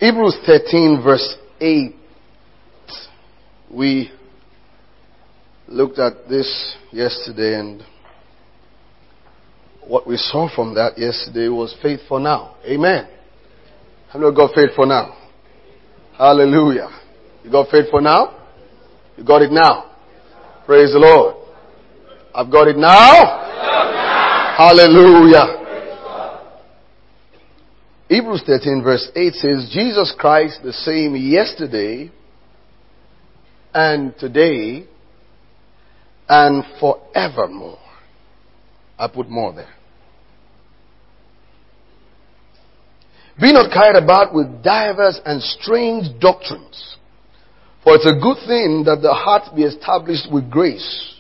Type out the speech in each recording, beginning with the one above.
Hebrews 13 verse 8. We looked at this yesterday, and what we saw from that yesterday was faith for now. Amen. How many got faith for now? Hallelujah. You got faith for now? You got it now. Praise the Lord. I've got it now. Hallelujah. Hebrews 13 verse 8 says, Jesus Christ the same yesterday and today and forevermore. I put more there. Be not carried about with divers and strange doctrines, for it's a good thing that the heart be established with grace,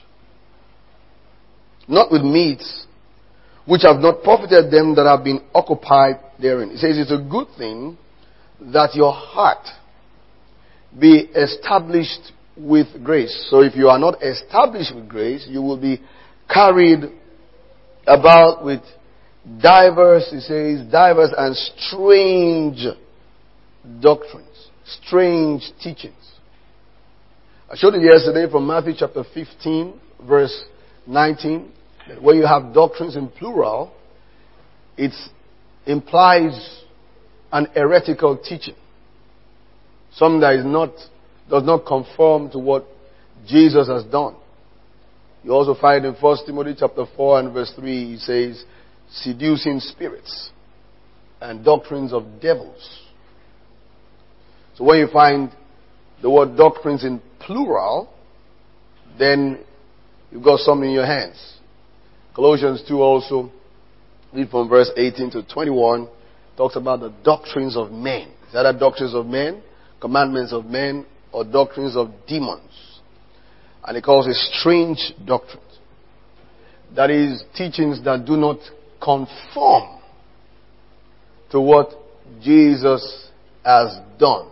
not with meats, which have not profited them that have been occupied therein. It says it's a good thing that your heart be established with grace. So if you are not established with grace, you will be carried about with diverse, it says, diverse and strange doctrines, strange teachings. I showed you yesterday from Matthew chapter 15, verse 19, that when you have doctrines in plural, it implies an heretical teaching. Something that does not conform to what Jesus has done. You also find in 1 Timothy chapter 4 and verse 3, he says, seducing spirits and doctrines of devils. So when you find the word doctrines in plural, then you've got something in your hands. Colossians 2 also, read from verse 18 to 21, talks about the doctrines of men. Is that doctrines of men, commandments of men, or doctrines of demons? And it calls it strange doctrines. That is, teachings that do not conform to what Jesus has done.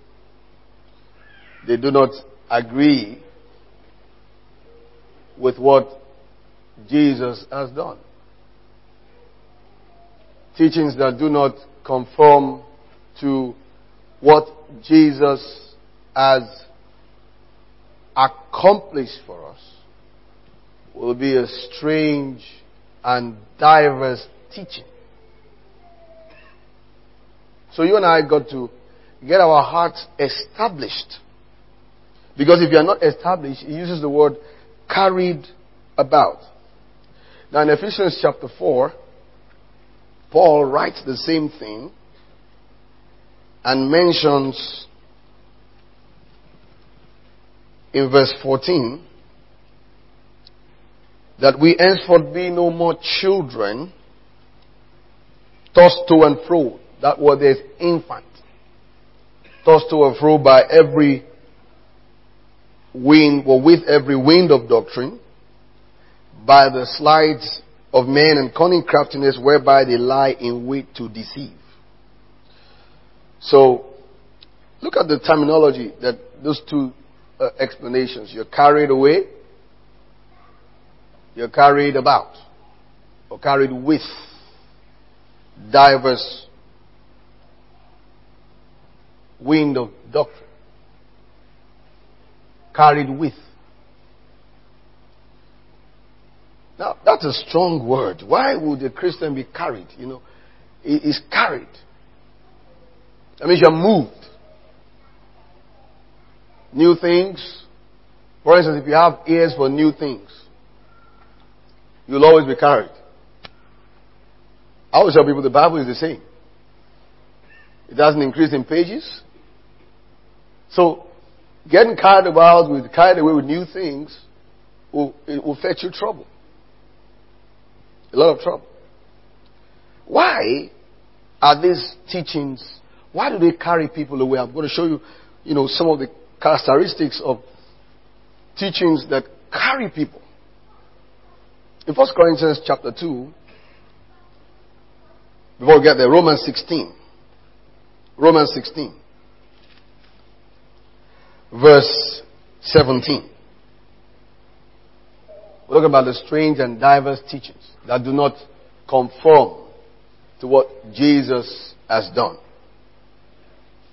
They do not agree with what Jesus has done. Teachings that do not conform to what Jesus has accomplished for us will be a strange and diverse teaching. So you and I got to get our hearts established. Because if you are not established, he uses the word carried about. Now in Ephesians chapter 4, Paul writes the same thing and mentions in verse 14 that we henceforth be no more children, tossed to and fro. That word is infant. Tossed to and fro by every wind, or with every wind of doctrine, by the sleights of men and cunning craftiness whereby they lie in wait to deceive. So, look at the terminology that those two explanations. You're carried away, you're carried about, or carried with diverse wind of doctrine. Carried with. Now, that's a strong word. Why would a Christian be carried? You know, he is carried. That means you're moved. New things. For instance, if you have ears for new things, you'll always be carried. I always tell people the Bible is the same. It doesn't increase in pages. So, getting carried away with new things will fetch you trouble. A lot of trouble. Why are these teachings, why do they carry people away? I'm going to show you, some of the characteristics of teachings that carry people. In 1 Corinthians chapter 2, before we get there, Romans 16. Romans 16. Verse 17. We're talking about the strange and diverse teachings that do not conform to what Jesus has done.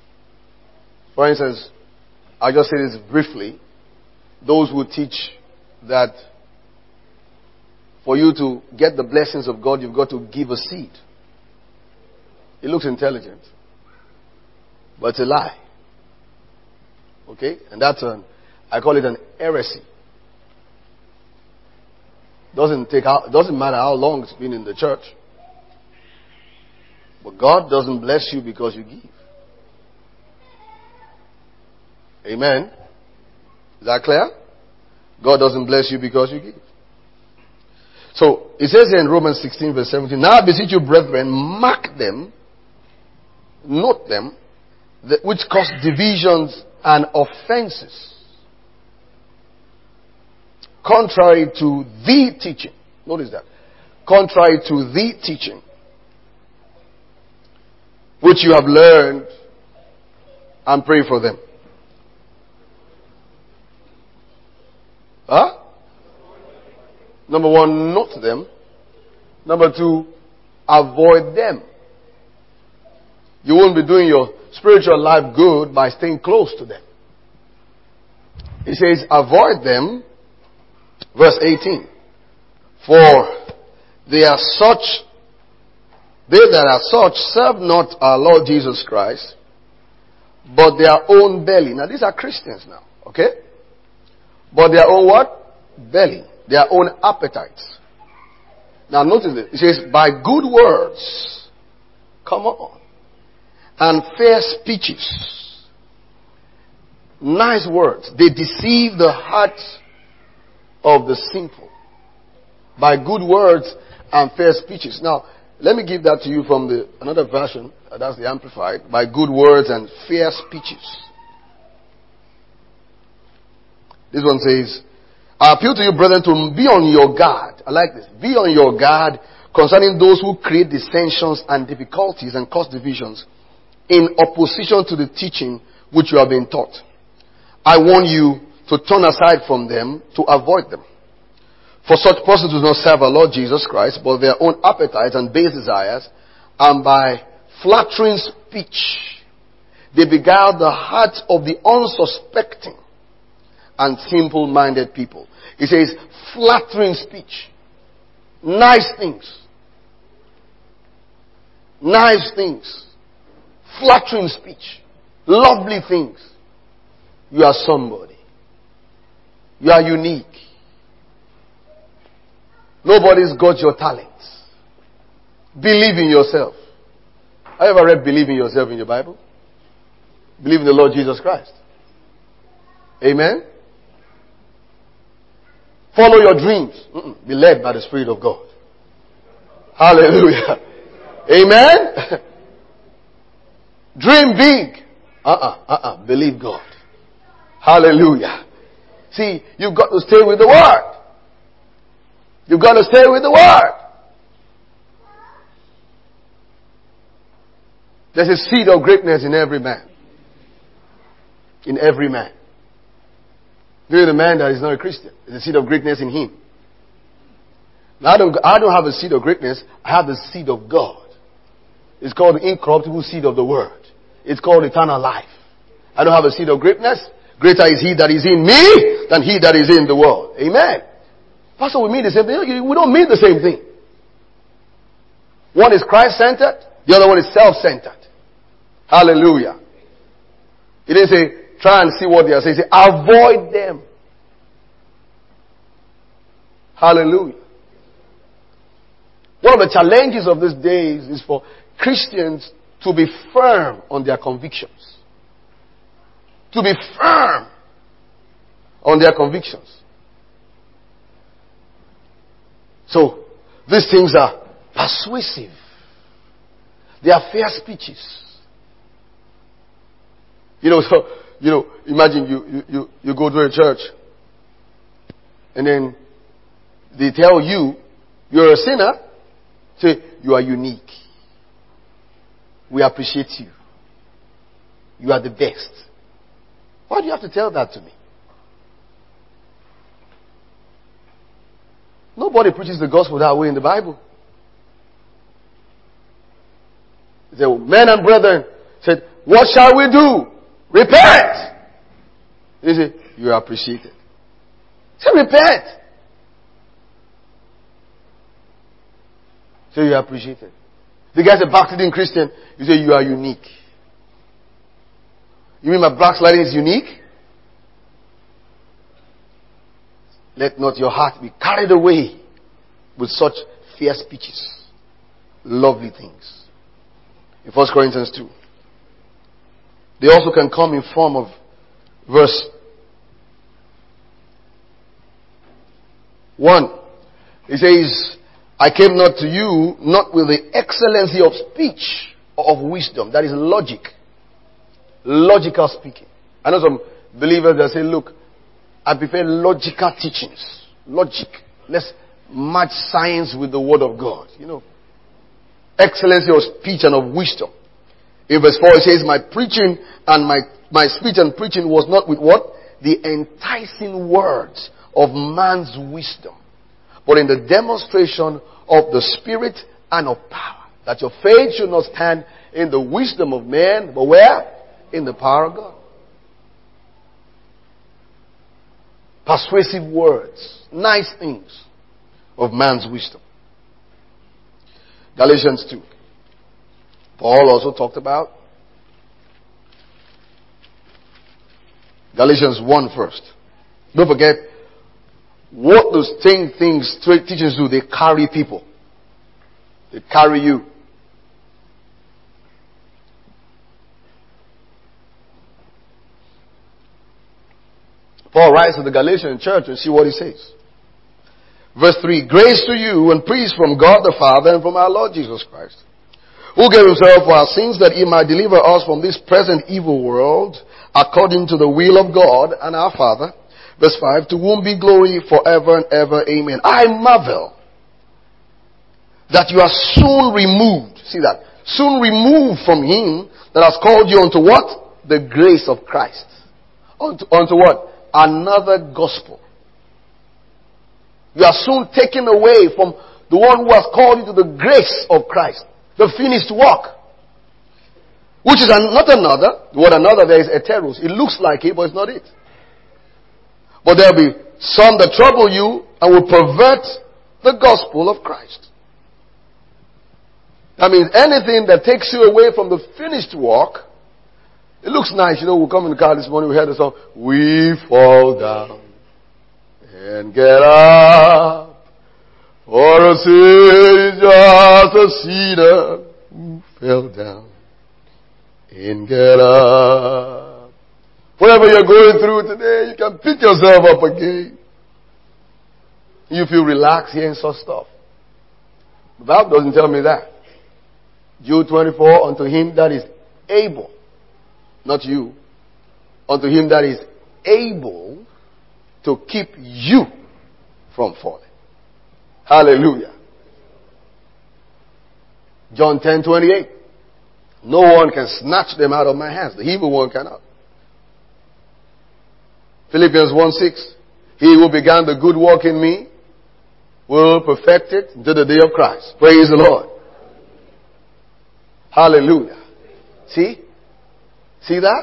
For instance, I'll just say this briefly. Those who teach that for you to get the blessings of God, you've got to give a seed. It looks intelligent, but it's a lie. Okay? And I call it an heresy. Doesn't matter how long it's been in the church. But God doesn't bless you because you give. Amen. Is that clear? God doesn't bless you because you give. So, it says here in Romans 16 verse 17, now I beseech you, brethren, mark them, note them, which cause divisions and offenses, contrary to the teaching. Notice that. Contrary to the teaching, which you have learned, and pray for them. Huh? Number one, note them. Number two, avoid them. You won't be doing your spiritual life good by staying close to them. He says, avoid them. Verse 18. For they that are such serve not our Lord Jesus Christ, but their own belly. Now these are Christians now, okay? But their own what? Belly. Their own appetites. Now notice it. It says, by good words, come on, and fair speeches. Nice words. They deceive the hearts of the simple. By good words and fair speeches. Now, let me give that to you from another version. That's the Amplified. By good words and fair speeches. This one says, I appeal to you, brethren, to be on your guard. I like this. Be on your guard concerning those who create dissensions and difficulties and cause divisions in opposition to the teaching which you have been taught. I warn you to turn aside from them, to avoid them. For such persons do not serve our Lord Jesus Christ, but their own appetites and base desires, and by flattering speech, they beguile the hearts of the unsuspecting and simple-minded people. He says, flattering speech. Nice things. Nice things. Flattering speech. Lovely things. You are somebody. You are unique. Nobody's got your talents. Believe in yourself. Have you ever read believe in yourself in your Bible? Believe in the Lord Jesus Christ. Amen? Follow your dreams. Be led by the Spirit of God. Hallelujah. Amen? Dream big. Believe God. Hallelujah. See, you've got to stay with the Word. You've got to stay with the Word. There's a seed of greatness in every man. In every man. Even the man that is not a Christian. There's a seed of greatness in him. Now, I don't have a seed of greatness. I have the seed of God. It's called the incorruptible seed of the Word. It's called eternal life. I don't have a seed of greatness. Greater is He that is in me than he that is in the world. Amen. Pastor, we mean the same thing. We don't mean the same thing. One is Christ-centered. The other one is self-centered. Hallelujah. He didn't say, try and see what they are saying. He said, avoid them. Hallelujah. One of the challenges of these days is for Christians to be firm on their convictions. To be firm on their convictions. So, these things are persuasive. They are fair speeches. Imagine you go to a church and then they tell you you're a sinner. Say, you are unique. We appreciate you. You are the best. Why do you have to tell that to me? Nobody preaches the gospel that way in the Bible. He said, men and brethren said, what shall we do? Repent. He said, you are appreciated. He said, repent. So you are appreciated. The guy's a backsliding Christian. You say, you are unique. You mean my backsliding is unique? Let not your heart be carried away with such fierce speeches. Lovely things. In 1 Corinthians 2. They also can come in form of verse 1. It says, I came not to you, not with the excellency of speech or of wisdom. That is logic. Logical speaking. I know some believers that say, look, I prefer logical teachings. Logic. Let's match science with the word of God. You know. Excellency of speech and of wisdom. In verse 4 it says, my preaching and my speech and preaching was not with what? The enticing words of man's wisdom, but in the demonstration of the Spirit and of power. That your faith should not stand in the wisdom of man, but where? In the power of God. Persuasive words, nice things of man's wisdom. Galatians 2. Paul also talked about Galatians 1 first. Don't forget, what those things teachers do, they carry people. They carry you. Paul writes to the Galatian church and see what he says. Verse 3, grace to you and peace from God the Father and from our Lord Jesus Christ, who gave himself for our sins that he might deliver us from this present evil world, according to the will of God and our Father. Verse 5, to whom be glory forever and ever. Amen. I marvel that you are soon removed. See that? Soon removed from him that has called you unto what? The grace of Christ. Unto what? Another gospel. You are soon taken away from the one who has called you to the grace of Christ. The finished work. Which is not another. The word another there is heteros. It looks like it, but it's not it. But there will be some that trouble you and will pervert the gospel of Christ. That means anything that takes you away from the finished work. It looks nice. You know, we come in the car this morning, we heard the song, we fall down and get up. For a sin is just a sinner who fell down and get up. Whatever you're going through today, you can pick yourself up again. You feel relaxed hearing such stuff. The Bible doesn't tell me that. Jude 24, unto him that is able, not you, unto him that is able to keep you from falling. Hallelujah. John 10:28. No one can snatch them out of my hands. The evil one cannot. Philippians 1:6. He who began the good work in me will perfect it until the day of Christ. Praise the Lord. Hallelujah. See? See that?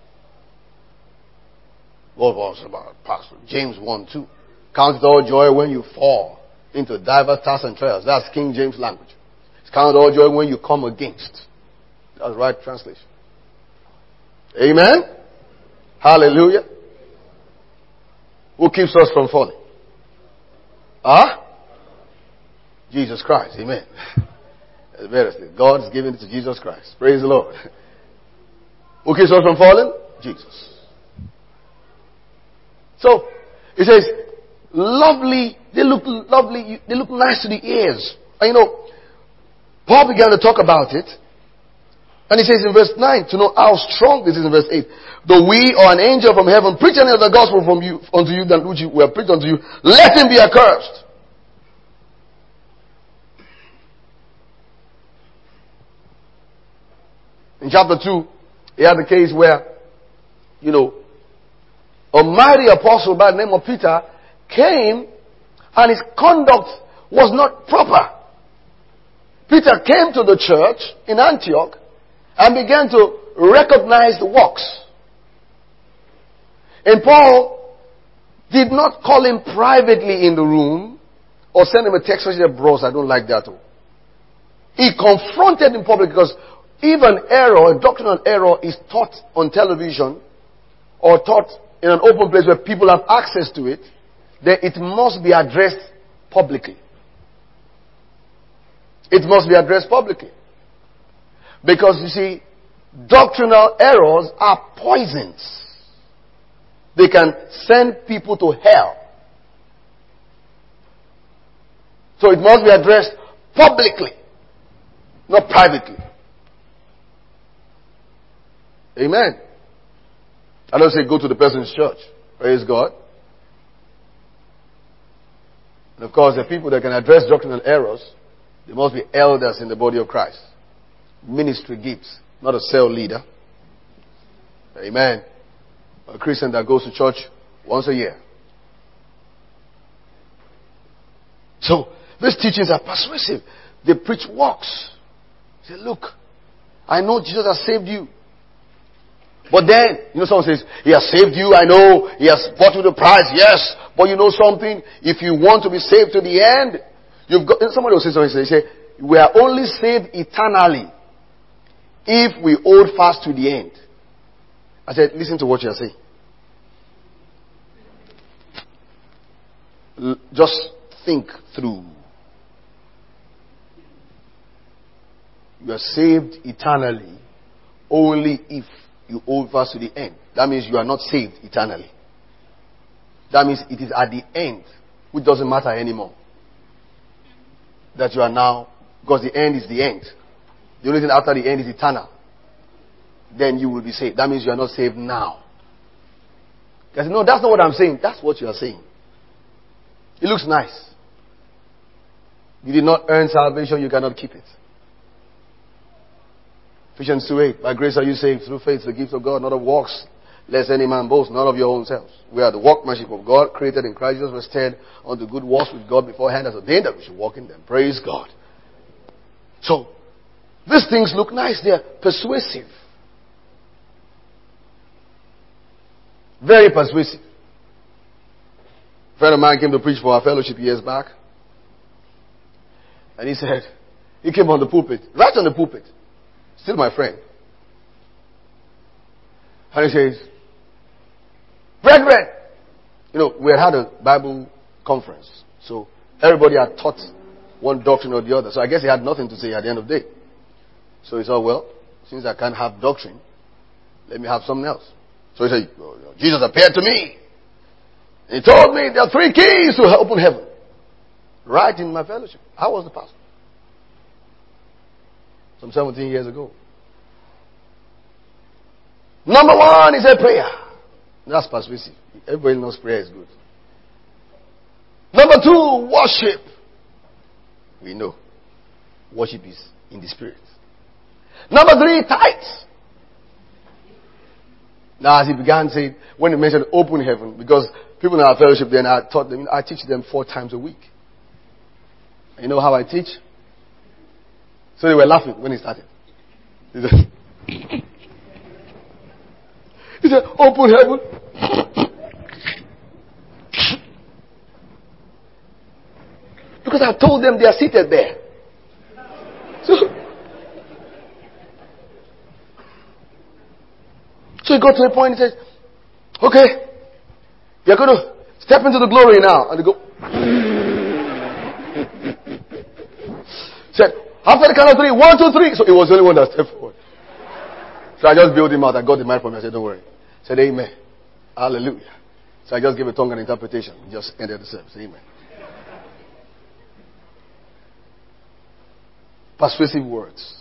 What was about Pastor James 1:2. Count it all joy when you fall into diverse tests and trials. That's King James language. It's count it all joy when you come against. That's right translation. Amen? Hallelujah. Who keeps us from falling? Jesus Christ. Amen. That's better still. God's given it to Jesus Christ. Praise the Lord. Who keeps us from falling? Jesus. So, it says, lovely, they look lovely, they look nice to the ears. And you know, Paul began to talk about it. And he says in verse 9, to know how strong this is in verse 8. Though we or an angel from heaven preach any other gospel from you, unto you than which we have preached unto you, let him be accursed. In chapter 2, he had the case where, you know, a mighty apostle by the name of Peter came and his conduct was not proper. Peter came to the church in Antioch and began to recognize the works And Paul did not call him privately in the room or send him a text message, bros, I don't like that. He confronted in public, because if an error, a doctrinal error, is taught on television or taught in an open place where people have access to it, then it must be addressed publicly. It must be addressed publicly. Because you see, doctrinal errors are poisons. They can send people to hell. So it must be addressed publicly, not privately. Amen. I don't say go to the person's church. Praise God. And of course, the people that can address doctrinal errors, they must be elders in the body of Christ. Ministry gifts, not a cell leader. Amen. A Christian that goes to church once a year. So, these teachings are persuasive. They preach works. Say, look, I know Jesus has saved you. But then, someone says, He has saved you, I know, He has bought you the price, yes. But you know something? If you want to be saved to the end, somebody will say something, they say, we are only saved eternally if we hold fast to the end. I said, listen to what you are saying. Just think through. You are saved eternally only if you hold fast to the end. That means you are not saved eternally. That means it is at the end, which doesn't matter anymore, that you are now, because the end is the end. The only thing after the end is eternal. Then you will be saved. That means you are not saved now. I said, no, that's not what I'm saying. That's what you are saying. It looks nice. You did not earn salvation, you cannot keep it. Ephesians 2:8. By grace are you saved through faith, the gift of God, not of works, lest any man boast, not of your own selves. We are the workmanship of God, created in Christ Jesus, rested unto good works which God beforehand has ordained that we should walk in them. Praise God. So, these things look nice. They are persuasive. Very persuasive. A friend of mine came to preach for our fellowship years back. And he said, he came on the pulpit, right on the pulpit. Still my friend. And he says, brethren, we had a Bible conference. So everybody had taught one doctrine or the other. So I guess he had nothing to say at the end of the day. So he said, well, since I can't have doctrine, let me have something else. So he said, Jesus appeared to me. And he told me there are 3 keys to open heaven. Right in my fellowship. I was the pastor. Some 17 years ago. Number 1 is a prayer. That's persuasive. Everybody knows prayer is good. Number 2, worship. We know. Worship is in the spirit. Number 3, tithes. Now as he began saying, when he mentioned open heaven, because people in our fellowship then, I taught them, I teach them 4 times a week. And you know how I teach? So they were laughing when he started. He said, open heaven. Because I told them they are seated there. So he got to a point and says, okay, you're going to step into the glory now. And they go. Said, after the count of 3, 1, 2, 3. So it was the only one that stepped forward. So I just bailed him out. I got the mic from him. I said, don't worry. I said, amen. Hallelujah. So I just gave a tongue and interpretation. He just ended the service. Amen. Persuasive words.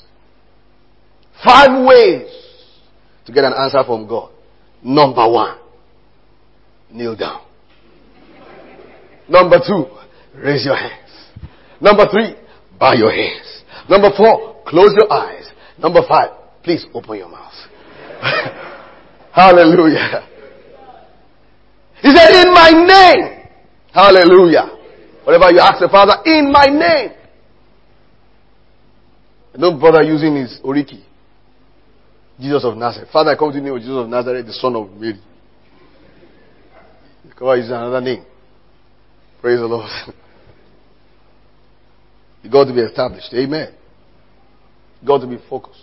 5 ways to get an answer from God. Number 1, kneel down. Number 2, raise your hands. Number 3, bow your hands. Number 4, close your eyes. Number 5, please open your mouth. Hallelujah. He said, in my name. Hallelujah. Whatever you ask the Father, in my name. And don't bother using his oriki. Jesus of Nazareth. Father, I come to you in the name of Jesus of Nazareth, the son of Mary. God is another name. Praise the Lord. You got to be established. Amen. You got to be focused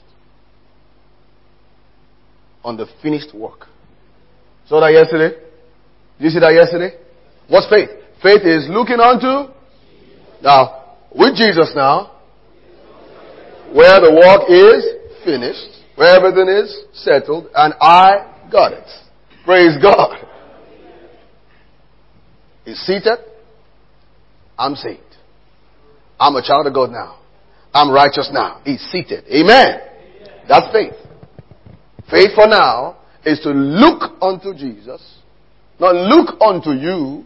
on the finished work. Saw that yesterday? Did you see that yesterday? What's faith? Faith is looking unto. Now, with Jesus now, where the work is finished, where everything is settled, and I got it. Praise God. He's seated. I'm saved. I'm a child of God now. I'm righteous now. He's seated. Amen. That's faith. Faith for now is to look unto Jesus. Not look unto you,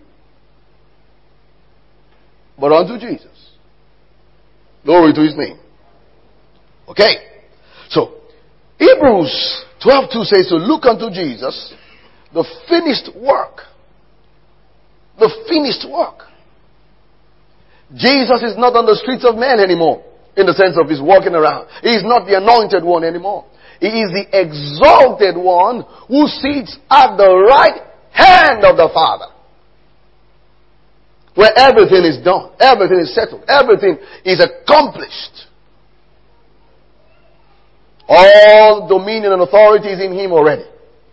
but unto Jesus. Glory to his name. Okay. So, Hebrews 12:2 says to look unto Jesus, the finished work. The finished work. Jesus is not on the streets of men anymore, in the sense of his walking around. He is not the anointed one anymore. He is the exalted one who sits at the right hand of the Father, where everything is done, everything is settled, everything is accomplished. All dominion and authority is in him already.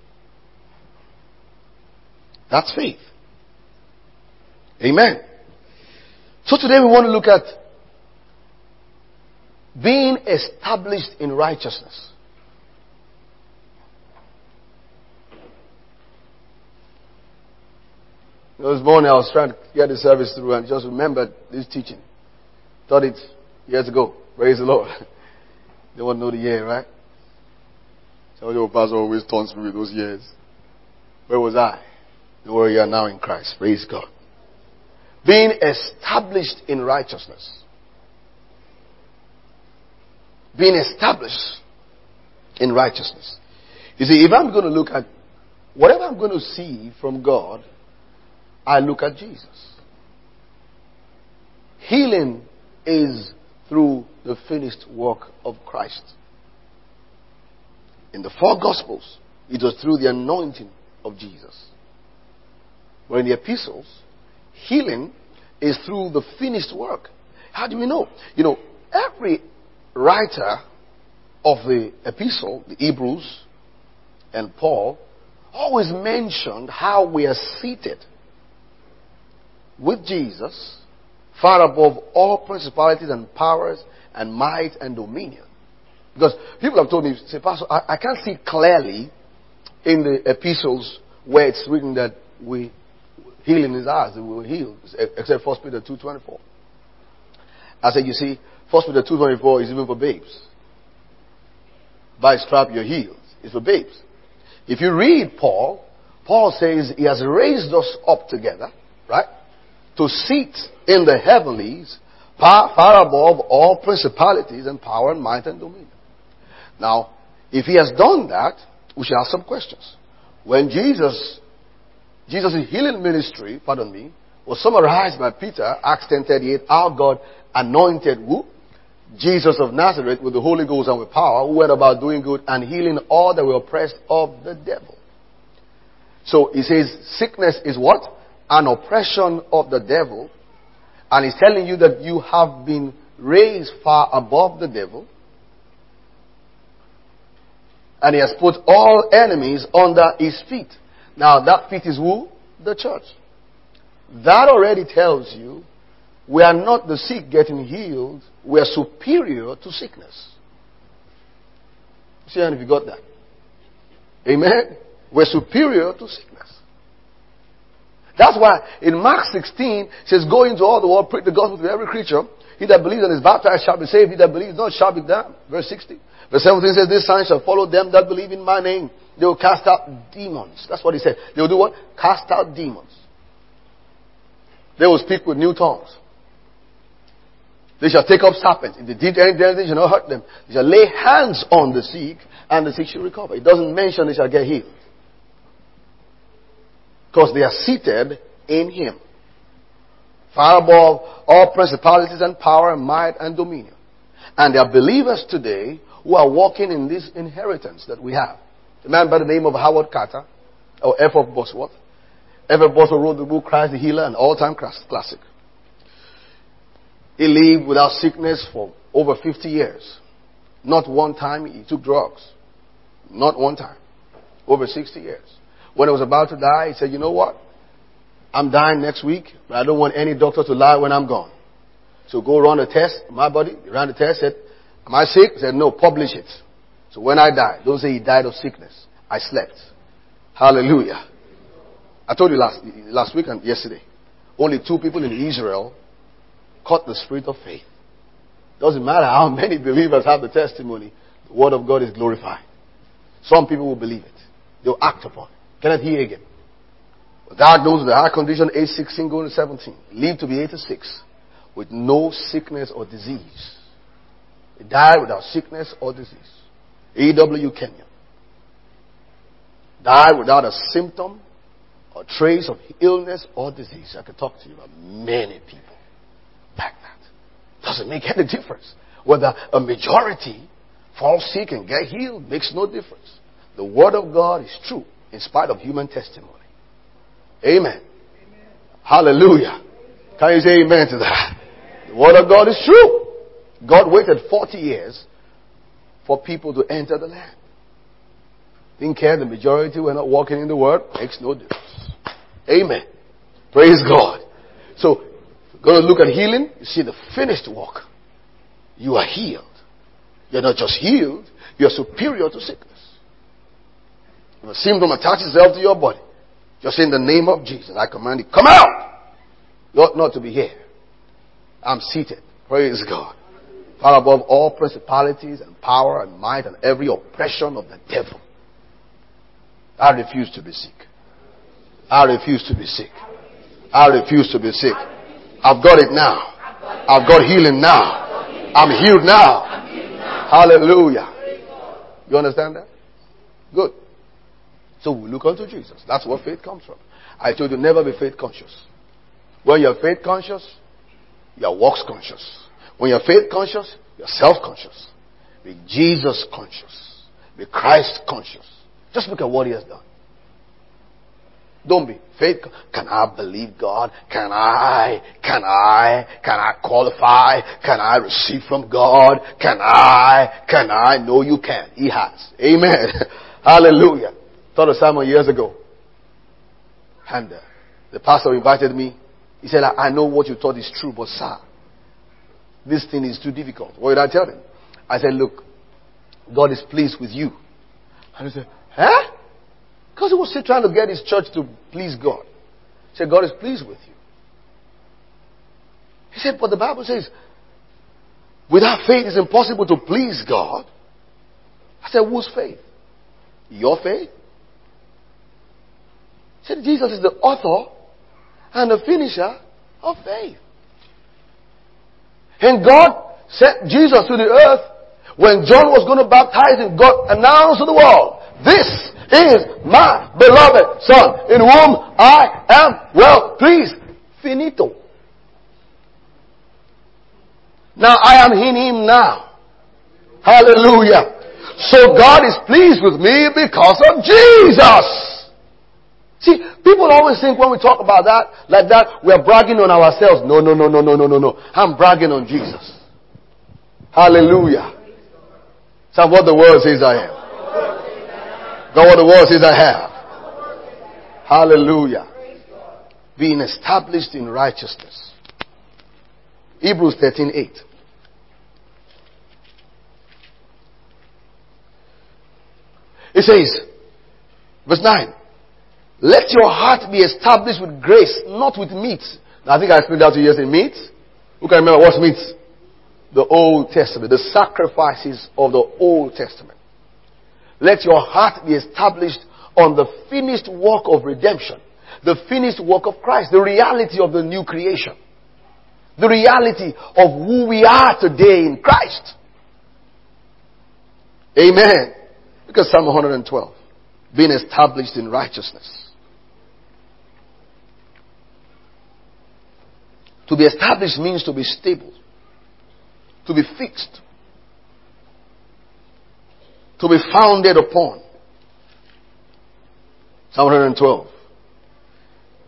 That's faith. Amen. So today we want to look at being established in righteousness. This morning I was trying to get the service through and just remembered this teaching. Taught it years ago. Praise the Lord. They won't know the year, right? So your pastor always taunts me with those years. Where was I? The where you are now in Christ. Praise God. Being established in righteousness. Being established in righteousness. You see, if I'm going to look at whatever I'm going to see from God, I look at Jesus. Healing is through the finished work of Christ. In the four Gospels, it was through the anointing of Jesus. But in the epistles, healing is through the finished work. How do we know? You know, every writer of the epistle, the Hebrews and Paul, always mentioned how we are seated with Jesus far above all principalities and powers and might and dominion. Because people have told me, say, Pastor, I can't see clearly in the epistles where it's written that healing is ours, that we were healed, except 1 Peter 2:24. I said, you see, 1 Peter 2:24 is even for babes. By his strap you're healed. It's for babes. If you read Paul says he has raised us up together, right? To sit in the heavenlies, far above all principalities and power and might and dominion. Now, if he has done that, we should ask some questions. When Jesus' healing ministry, was summarized by Peter, Acts 10:38, our God anointed who? Jesus of Nazareth with the Holy Ghost and with power, who went about doing good and healing all that were oppressed of the devil. So he says sickness is what? An oppression of the devil. And he's telling you that you have been raised far above the devil. And he has put all enemies under his feet. Now that feet is who? The church. That already tells you we are not the sick getting healed. We are superior to sickness. See if you got that. Amen? We're superior to sickness. That's why in Mark 16 it says, go into all the world, preach the gospel to every creature. He that believes and is baptized shall be saved. He that believes not shall be damned. Verse 60. Verse 17 says, this sign shall follow them that believe in my name. They will cast out demons. That's what he said. They will do what? Cast out demons. They will speak with new tongues. They shall take up serpents. If they did anything, they shall not hurt them. They shall lay hands on the sick, and the sick shall recover. It doesn't mention they shall get healed. Because they are seated in him. Far above all principalities and power and might and dominion. And there are believers today who are walking in this inheritance that we have. A man by the name of Howard Carter, or F. of Bosworth, F.F. Bosworth wrote the book Christ the Healer, an all-time classic. He lived without sickness for over 50 years. Not one time he took drugs. Not one time. Over 60 years. When he was about to die, he said, you know what? I'm dying next week, but I don't want any doctor to lie when I'm gone. So go run a test in my body. He ran the test, said, am I sick? He said, no, publish it. So when I die, don't say he died of sickness. I slept. Hallelujah. I told you last week and yesterday, only 2 people in Israel caught the spirit of faith. Doesn't matter how many believers have the testimony, the word of God is glorified. Some people will believe it. They'll act upon it. Kenneth Hagin, diagnosed with a heart condition, age 16 going to 17. Lived to be 86 with no sickness or disease. He died without sickness or disease. A.W. Kenyon died without a symptom or trace of illness or disease. I could talk to you about many people like that. Doesn't make any difference. Whether a majority fall sick and get healed makes no difference. The word of God is true in spite of human testimony. Amen. Amen. Hallelujah. Can you say amen to that? The word of God is true. God waited 40 years for people to enter the land. Didn't care the majority were not walking in the word. Makes no difference. Amen. Praise God. So, if you're going to look at healing, you see the finished work. You are healed. You're not just healed, you're superior to sickness. If a symptom attaches itself to your body, just in the name of Jesus, I command it, come out! You ought not to be here. I'm seated. Praise God. Far above all principalities and power and might and every oppression of the devil. I refuse to be sick. I refuse to be sick. I refuse to be sick. I've got it now. I've got healing now. I'm healed now. Hallelujah. You understand that? Good. So we look unto Jesus. That's where faith comes from. I told you never be faith conscious. When you're faith conscious, you're works conscious. When you're faith conscious, you're self conscious. Be Jesus conscious. Be Christ conscious. Just look at what he has done. Don't be faith. Can I believe God? Can I qualify? Can I receive from God? Can I? No, you can. He has. Amen. Hallelujah. Taught a sermon years ago. And the pastor invited me. He said, I know what you taught is true, but sir, this thing is too difficult. What did I tell him? I said, look, God is pleased with you. And he said, huh? Because he was still trying to get his church to please God. He said, God is pleased with you. He said, but the Bible says, without faith it's impossible to please God. I said, whose faith? Your faith? He said, Jesus is the author and the finisher of faith. And God sent Jesus to the earth when John was going to baptize him. God announced to the world, this is my beloved Son, in whom I am well pleased. Finito. Now I am in him now. Hallelujah. So God is pleased with me because of Jesus. See, people always think when we talk about that, like that, we're bragging on ourselves. No. I'm bragging on Jesus. Hallelujah. That's what the word says I am. Not what the word says I have. Hallelujah. Being established in righteousness. Hebrews 13:8. It says, verse 9, let your heart be established with grace, not with meat. Now, I think I explained that to you yesterday. Meat? Who can remember what's meat? The Old Testament. The sacrifices of the Old Testament. Let your heart be established on the finished work of redemption. The finished work of Christ. The reality of the new creation. The reality of who we are today in Christ. Amen. Look at Psalm 112. Being established in righteousness. To be established means to be stable. To be fixed. To be founded upon. Psalm 112.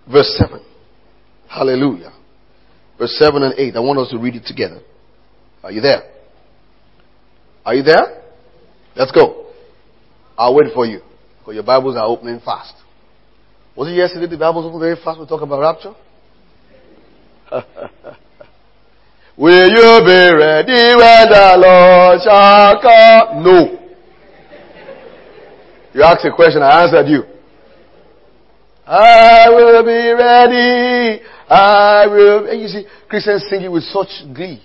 verse 7. Hallelujah. Verse 7 and 8. I want us to read it together. Are you there? Are you there? Let's go. I'll wait for you. Because your Bibles are opening fast. Was it yesterday the Bibles opened very fast? We talk about rapture? Will you be ready when the Lord shall come? No. You asked a question, I answered you. I will be ready. I will. And you see, Christians sing it with such glee.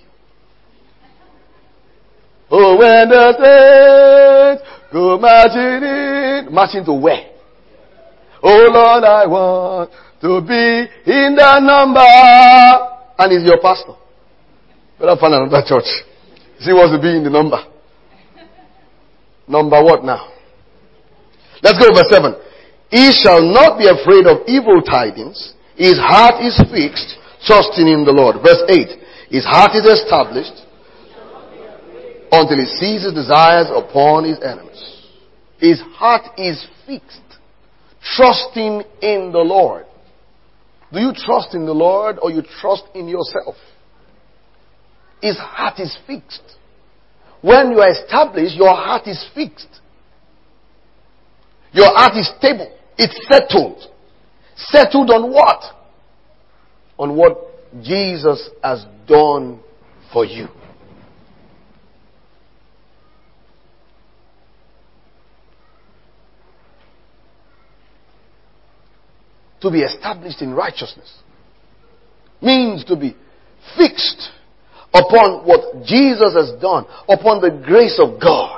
Oh, when the saints go marching in. Marching to where? Oh Lord, I want to be in the number. And he's your pastor. Better find another church. He wants to be in the number. Number what now? Let's go verse 7. He shall not be afraid of evil tidings. His heart is fixed, trusting in the Lord. Verse 8. His heart is established until he sees his desires upon his enemies. His heart is fixed, trusting in the Lord. Do you trust in the Lord or you trust in yourself? His heart is fixed. When you are established, your heart is fixed. Your heart is stable. It's settled. Settled on what? On what Jesus has done for you. To be established in righteousness means to be fixed upon what Jesus has done, upon the grace of God.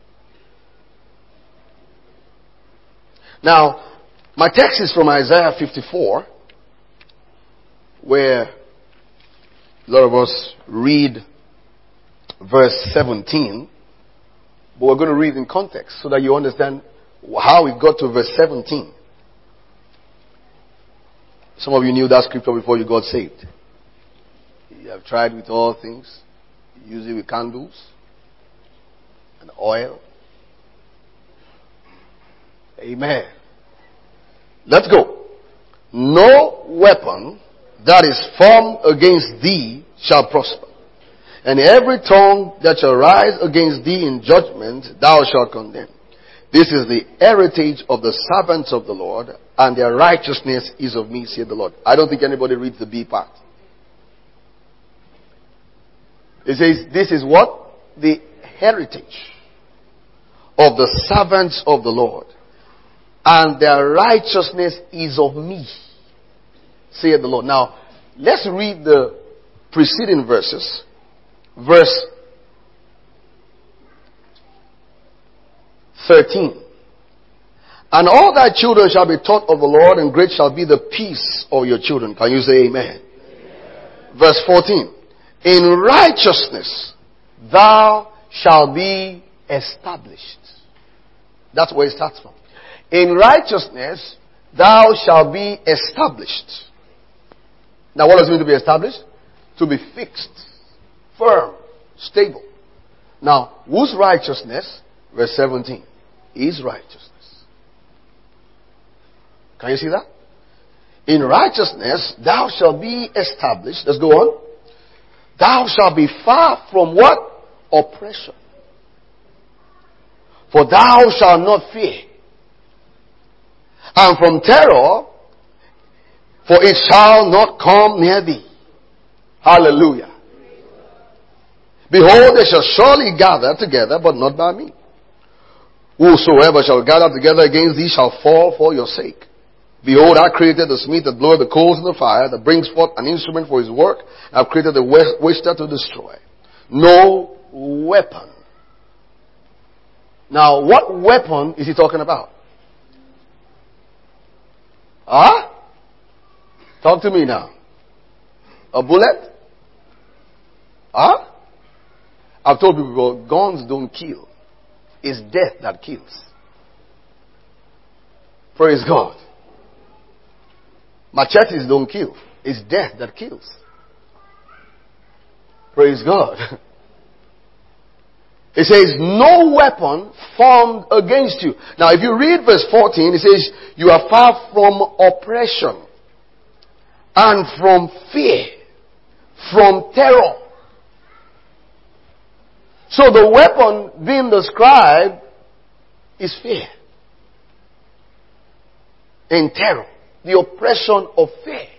Now, my text is from Isaiah 54, where a lot of us read verse 17, but we're going to read in context so that you understand how we got to verse 17. Some of you knew that scripture before you got saved. You have tried with all things. You use it with candles and oil. Amen. Let's go. No weapon that is formed against thee shall prosper. And every tongue that shall rise against thee in judgment thou shalt condemn. This is the heritage of the servants of the Lord, and their righteousness is of me, saith the Lord. I don't think anybody reads the B part. It says, this is what? The heritage of the servants of the Lord, and their righteousness is of me, saith the Lord. Now, let's read the preceding verses. Verse 13. And all thy children shall be taught of the Lord, and great shall be the peace of your children. Can you say amen? Amen. Verse 14. In righteousness thou shalt be established. That's where it starts from. In righteousness thou shalt be established. Now what does it mean to be established? To be fixed, firm, stable. Now, whose righteousness? Verse 17. His righteousness. Can you see that? In righteousness thou shalt be established. Let's go on. Thou shalt be far from what? Oppression. For thou shalt not fear. And from terror, for it shall not come near thee. Hallelujah. Behold, they shall surely gather together, but not by me. Whosoever shall gather together against thee shall fall for your sake. Behold, I created the smith that bloweth the coals in the fire, that brings forth an instrument for his work. I have created the waster to destroy. No weapon. Now, what weapon is he talking about? Huh? Talk to me now. A bullet? Huh? I've told people, guns don't kill. It's death that kills. Praise God. Machetes don't kill. It's death that kills. Praise God. It says, no weapon formed against you. Now, if you read verse 14, it says, you are far from oppression. and from fear, from terror. So the weapon being described is fear and terror, the oppression of fear.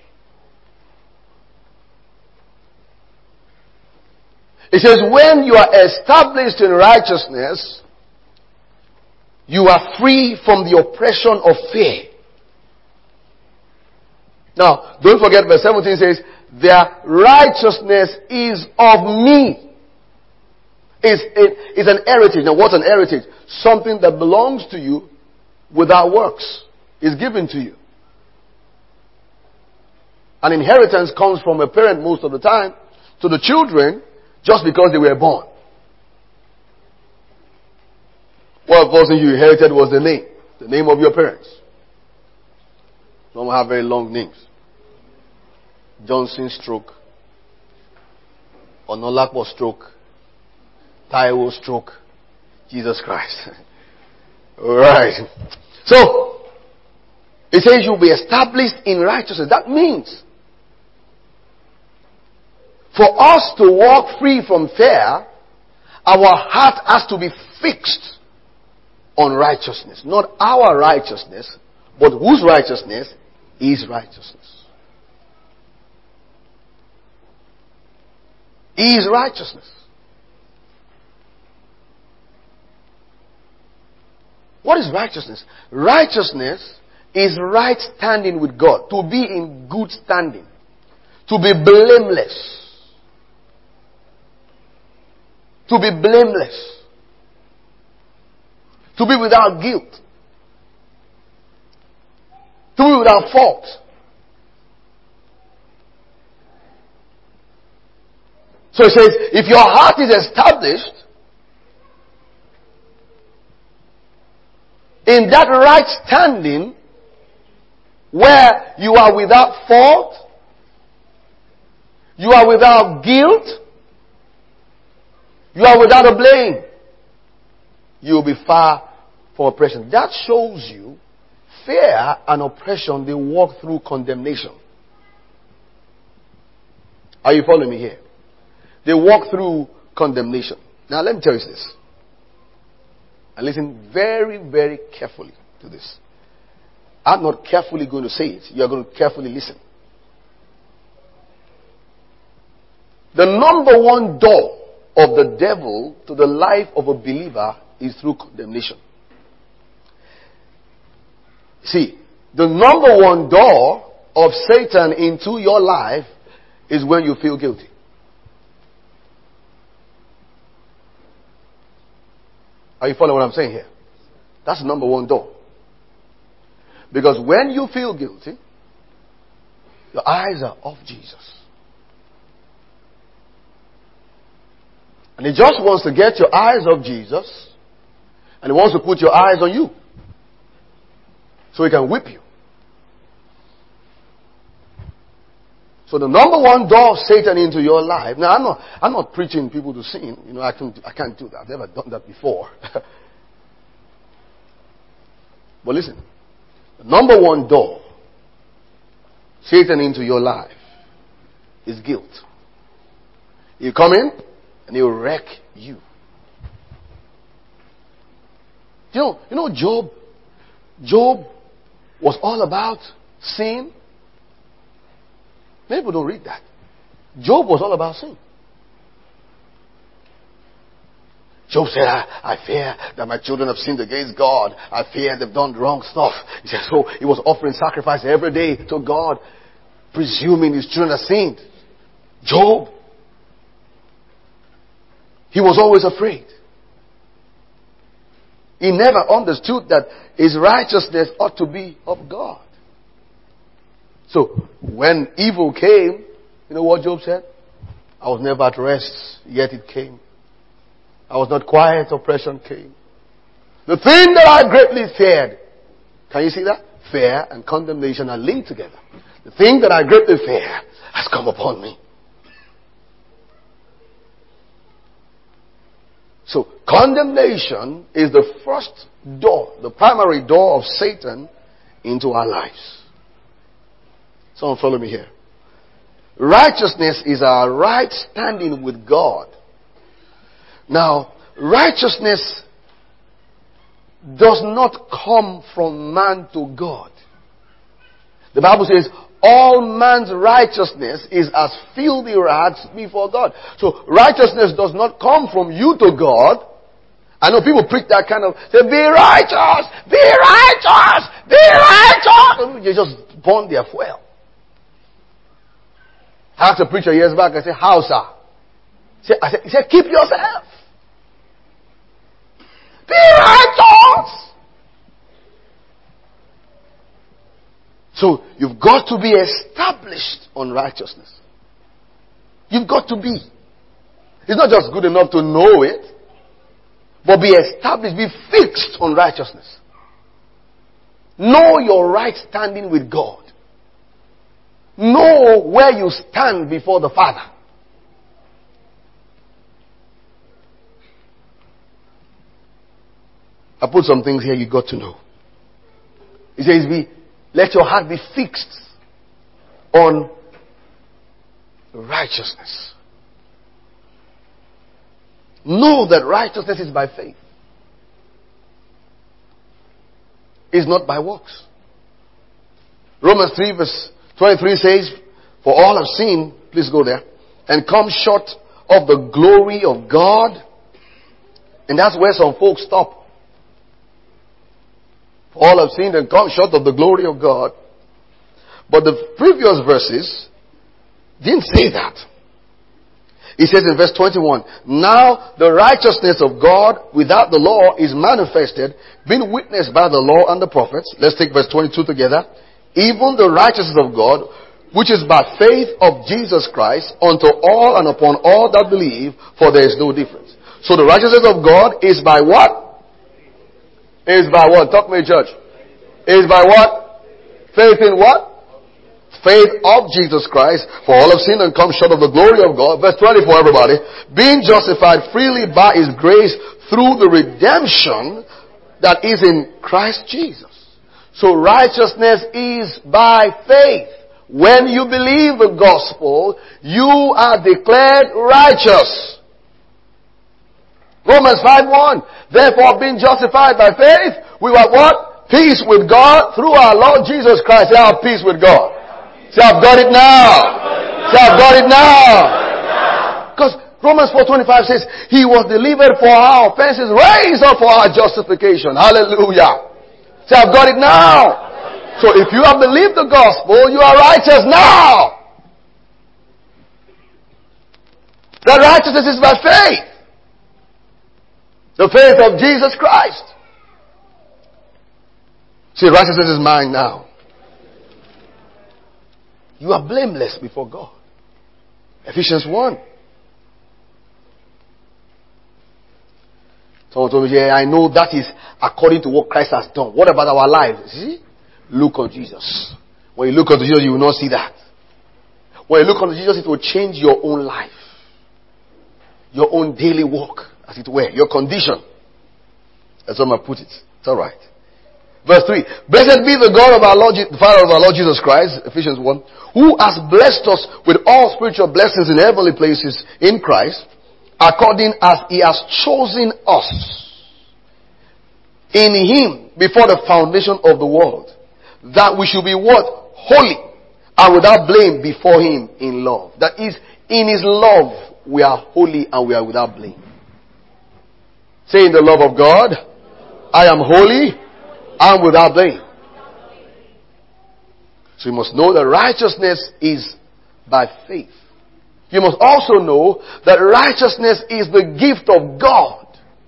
It says, when you are established in righteousness, you are free from the oppression of fear. Now, don't forget verse 17 says, their righteousness is of me. It's an heritage. Now, what's an heritage? Something that belongs to you without works is given to you. An inheritance comes from a parent most of the time to the children just because they were born. What first thing you inherited was the name of your parents. Some have very long names. Johnson stroke, Onolapo stroke, Taiwo stroke, Jesus Christ. Alright. So, it says you'll be established in righteousness. That means, for us to walk free from fear, our heart has to be fixed on righteousness. Not our righteousness, but whose righteousness is righteousness. Is righteousness. What is righteousness? Righteousness is right standing with God. To be in good standing. To be blameless. To be blameless. To be without guilt. To be without fault. So it says, if your heart is established in that right standing where you are without fault, you are without guilt, you are without a blame, you will be far from oppression. That shows you fear and oppression, they walk through condemnation. Are you following me here? They walk through condemnation. Now let me tell you this. And listen very, very carefully to this. I'm not carefully going to say it. You are going to carefully listen. The number one door of the devil to the life of a believer is through condemnation. See, the number one door of Satan into your life is when you feel guilty. Are you following what I'm saying here? That's the number one door. Because when you feel guilty, your eyes are off Jesus. And he just wants to get your eyes off Jesus, and he wants to put your eyes on you. So he can whip you. So the number one door of Satan into your life. Now I'm not preaching people to sin. You know, I can't do that. I've never done that before. But listen, the number one door Satan into your life is guilt. He'll come in and he'll wreck you. You know Job? Job was all about sin. Many people don't read that. Job was all about sin. Job said, I fear that my children have sinned against God. I fear they've done wrong stuff. He said, so he was offering sacrifice every day to God, presuming his children have sinned. Job, he was always afraid. He never understood that his righteousness ought to be of God. So, when evil came, you know what Job said? I was never at rest, yet it came. I was not quiet, oppression came. The thing that I greatly feared, can you see that? Fear and condemnation are linked together. The thing that I greatly fear has come upon me. So, condemnation is the first door, the primary door of Satan into our lives. Someone follow me here. Righteousness is our right standing with God. Now, righteousness does not come from man to God. The Bible says, all man's righteousness is as filthy rags before God. So righteousness does not come from you to God. I know people preach that kind of, say, be righteous, be righteous, be righteous. They just burn their fuel. I asked a preacher years back, I said, how, sir? He said, keep yourself. Be righteous. So you've got to be established on righteousness. You've got to be. It's not just good enough to know it, but be established, be fixed on righteousness. Know your right standing with God. Know where you stand before the Father. I put some things here you got to know. He says, let your heart be fixed on righteousness. Know that righteousness is by faith. It's not by works. Romans 3 verse 23 says, for all have sinned, please go there, and come short of the glory of God. And that's where some folks stop. For all have sinned and come short of the glory of God. But the previous verses didn't say that. He says in verse 21, now the righteousness of God without the law is manifested, being witnessed by the law and the prophets. Let's take verse 22 together. Even the righteousness of God, which is by faith of Jesus Christ, unto all and upon all that believe, for there is no difference. So the righteousness of God is by what? Is by what? Talk to me, church. Is by what? Faith in what? Faith of Jesus Christ, for all have sinned and come short of the glory of God. Verse 24, everybody. Being justified freely by His grace through the redemption that is in Christ Jesus. So righteousness is by faith. When you believe the gospel, you are declared righteous. Romans 5:1. Therefore, being justified by faith, we have what? Peace with God through our Lord Jesus Christ. Say, I have peace with God. Say, I've got it now. Say, I've got it now. Because Romans 4:25 says, He was delivered for our offenses, raised up for our justification. Hallelujah. Say, I've got it now. So if you have believed the gospel, you are righteous now. That righteousness is by faith. The faith of Jesus Christ. See, righteousness is mine now. You are blameless before God. Ephesians 1. Someone told me, yeah, I know that is according to what Christ has done. What about our lives? See? Look on Jesus. When you look unto Jesus, you will not see that. When you look unto Jesus, it will change your own life. Your own daily walk, as it were. Your condition. That's how I put it. It's alright. Verse 3. Blessed be the God of our Lord, the Father of our Lord Jesus Christ, Ephesians 1, who has blessed us with all spiritual blessings in heavenly places in Christ, according as He has chosen us in Him before the foundation of the world, that we should be what? Holy and without blame before Him in love. That is, in His love, we are holy and we are without blame. Say, in the love of God, I am holy and without blame. So you must know that righteousness is by faith. You must also know that righteousness is the gift of God.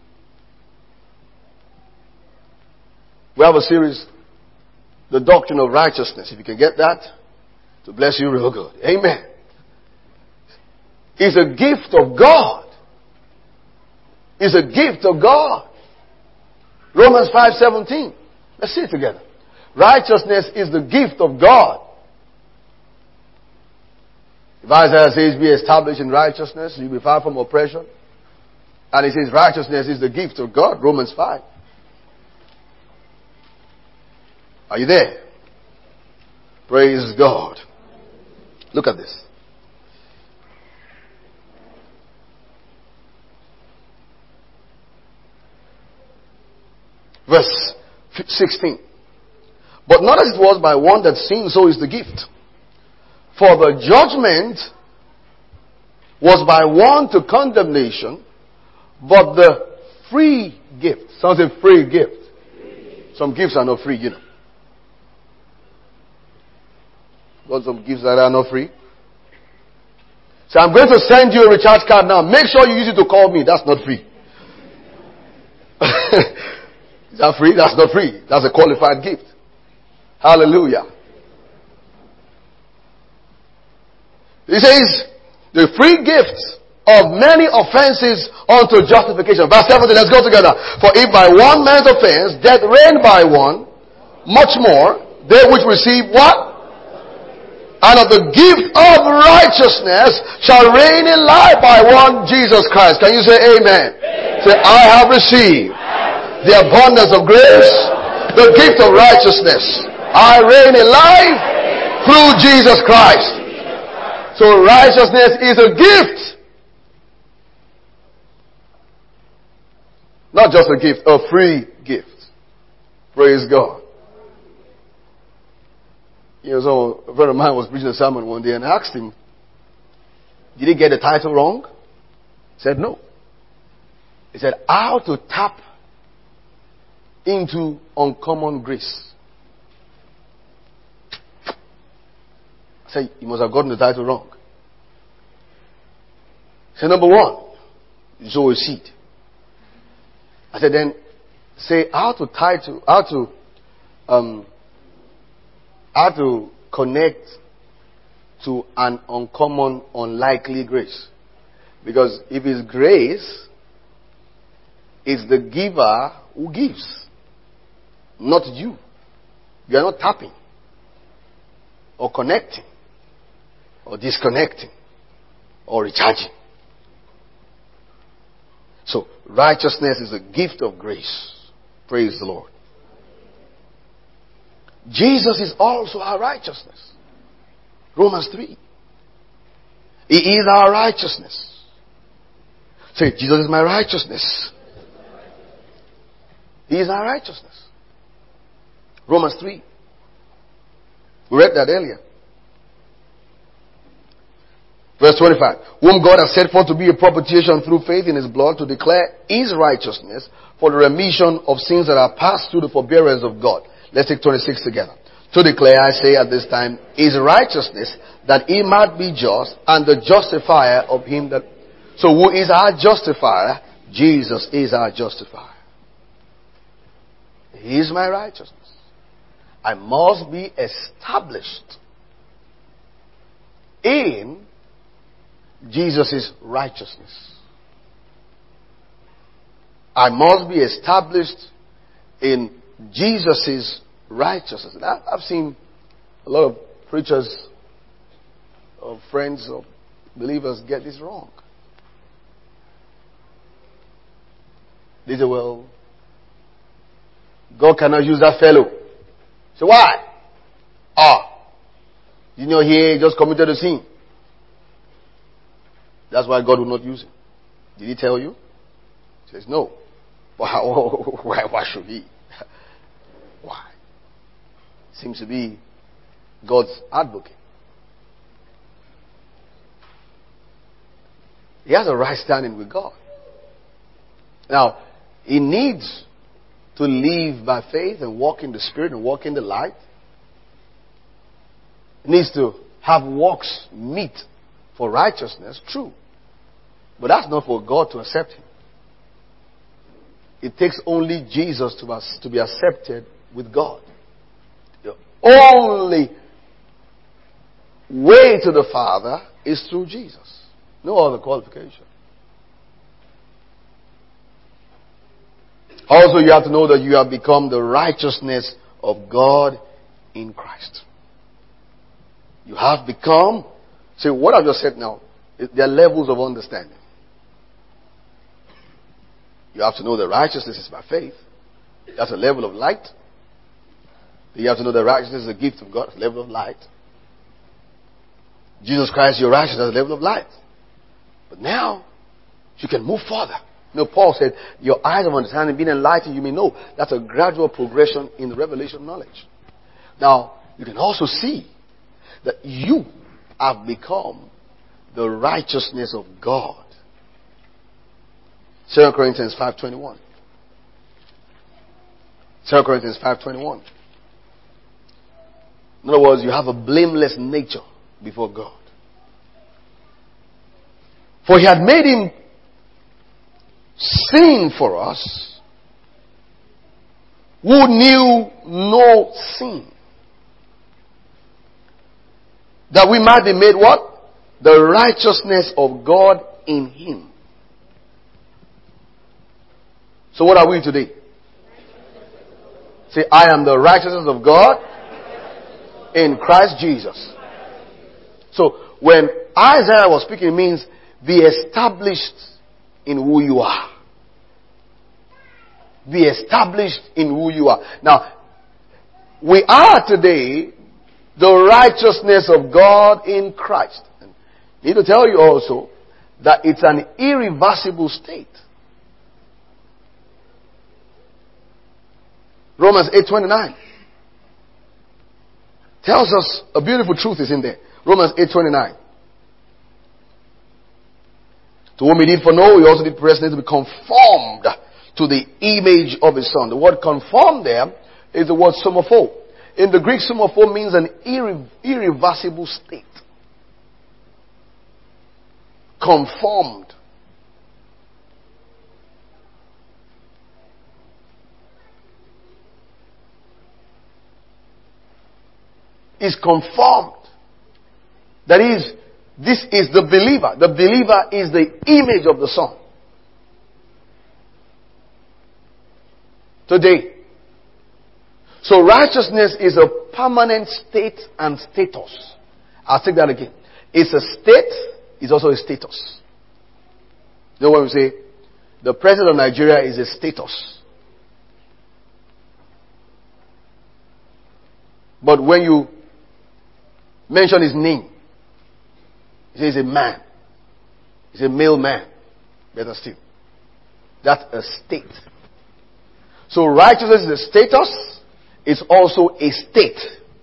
We have a series, The Doctrine of Righteousness. If you can get that, to bless you real good. Amen. It's a gift of God. It's a gift of God. Romans 5:17. Let's see it together. Righteousness is the gift of God. If Isaiah says, be established in righteousness, you'll be far from oppression. And he says, righteousness is the gift of God. Romans 5. Are you there? Praise God. Look at this. Verse 16. But not as it was by one that sinned, so is the gift. For the judgment was by one to condemnation, but the free gift. Sounds a free gift. Some gifts are not free, you know. Got some gifts that are not free. So I'm going to send you a recharge card now. Make sure you use it to call me. That's not free. Is that free? That's not free. That's a qualified gift. Hallelujah. He says, the free gift of many offenses unto justification. Verse 17, let's go together. For if by one man's offense death reigned by one, much more they which receive what? And of the gift of righteousness shall reign in life by one Jesus Christ. Can you say amen? Amen. Say, I have received the abundance of grace, the gift of righteousness. I reign in life through Jesus Christ. So righteousness is a gift. Not just a gift, a free gift. Praise God. You know, so a friend of mine was preaching a sermon one day and I asked him, did he get the title wrong? He said, no. He said, how to tap into uncommon grace. I said, you must have gotten the title wrong. He said, number one, you sow a seed. I said, then say how to connect to an uncommon, unlikely grace. Because if it's grace, it's the giver who gives, not you. You are not tapping, or connecting, or disconnecting, or recharging. So, righteousness is a gift of grace. Praise the Lord. Jesus is also our righteousness. Romans 3. He is our righteousness. Say, Jesus is my righteousness. He is our righteousness. Romans 3. We read that earlier. Verse 25. Whom God has set forth to be a propitiation through faith in his blood to declare his righteousness for the remission of sins that are passed through the forbearance of God. Let's take 26 together. To declare, I say at this time, his righteousness, that he might be just and the justifier of him that... So who is our justifier? Jesus is our justifier. He is my righteousness. I must be established in Jesus' righteousness. I must be established in Jesus' righteousness. I've seen a lot of preachers, or friends, or believers get this wrong. They say, well, God cannot use that fellow. So why? You know, he just committed a sin. That's why God will not use him. Did he tell you? He says, no. Why should he? Why? Seems to be God's advocate. He has a right standing with God. Now, he needs to live by faith and walk in the Spirit and walk in the light. He needs to have works meet for righteousness, true. But that's not for God to accept him. It takes only Jesus to be accepted with God. The only way to the Father is through Jesus. No other qualification. Also, you have to know that you have become the righteousness of God in Christ. You have become... See, what I've just said now, there are levels of understanding. You have to know that righteousness is by faith. That's a level of light. You have to know that righteousness is a gift of God. That's a level of light. Jesus Christ, your righteousness, is a level of light. But now, you can move further. No, Paul said, your eyes of understanding being enlightened, you may know. That's a gradual progression in the revelation of knowledge. Now, you can also see that you have become the righteousness of God. 2 Corinthians 5:21. 2 Corinthians 5:21. In other words, you have a blameless nature before God. For he had made him sin for us who knew no sin, that we might be made what? The righteousness of God in him. So what are we today? Say, I am the righteousness of God in Christ Jesus. So when Isaiah was speaking, it means be established in who you are. Be established in who you are. Now, we are today the righteousness of God in Christ. I need to tell you also that it's an irreversible state. Romans 8:29 tells us a beautiful truth is in there. Romans 8:29. To whom he did foreknow, he also did predestinate to be conformed to the image of his Son. The word conform there is the word somopho. In the Greek, somopho means an irreversible state. Conformed. Is conformed. That is, this is the believer. The believer is the image of the Son. Today. So righteousness is a permanent state and status. I'll take that again. It's a state, it's also a status. You know what we say? The president of Nigeria is a status. But when you mention his name, he says he's a man. He's a male man. Better still. That's a state. So righteousness is a status. It's also a state.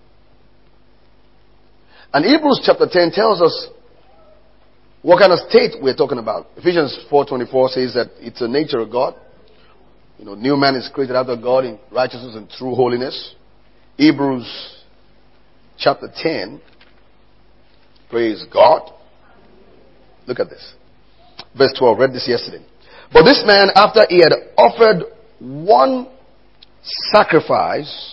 And Hebrews chapter 10 tells us what kind of state we're talking about. Ephesians 4:24 says that it's a nature of God. You know, new man is created out of God in righteousness and true holiness. Hebrews chapter 10. Praise God. Look at this. Verse 12. Read this yesterday. But this man, after he had offered one sacrifice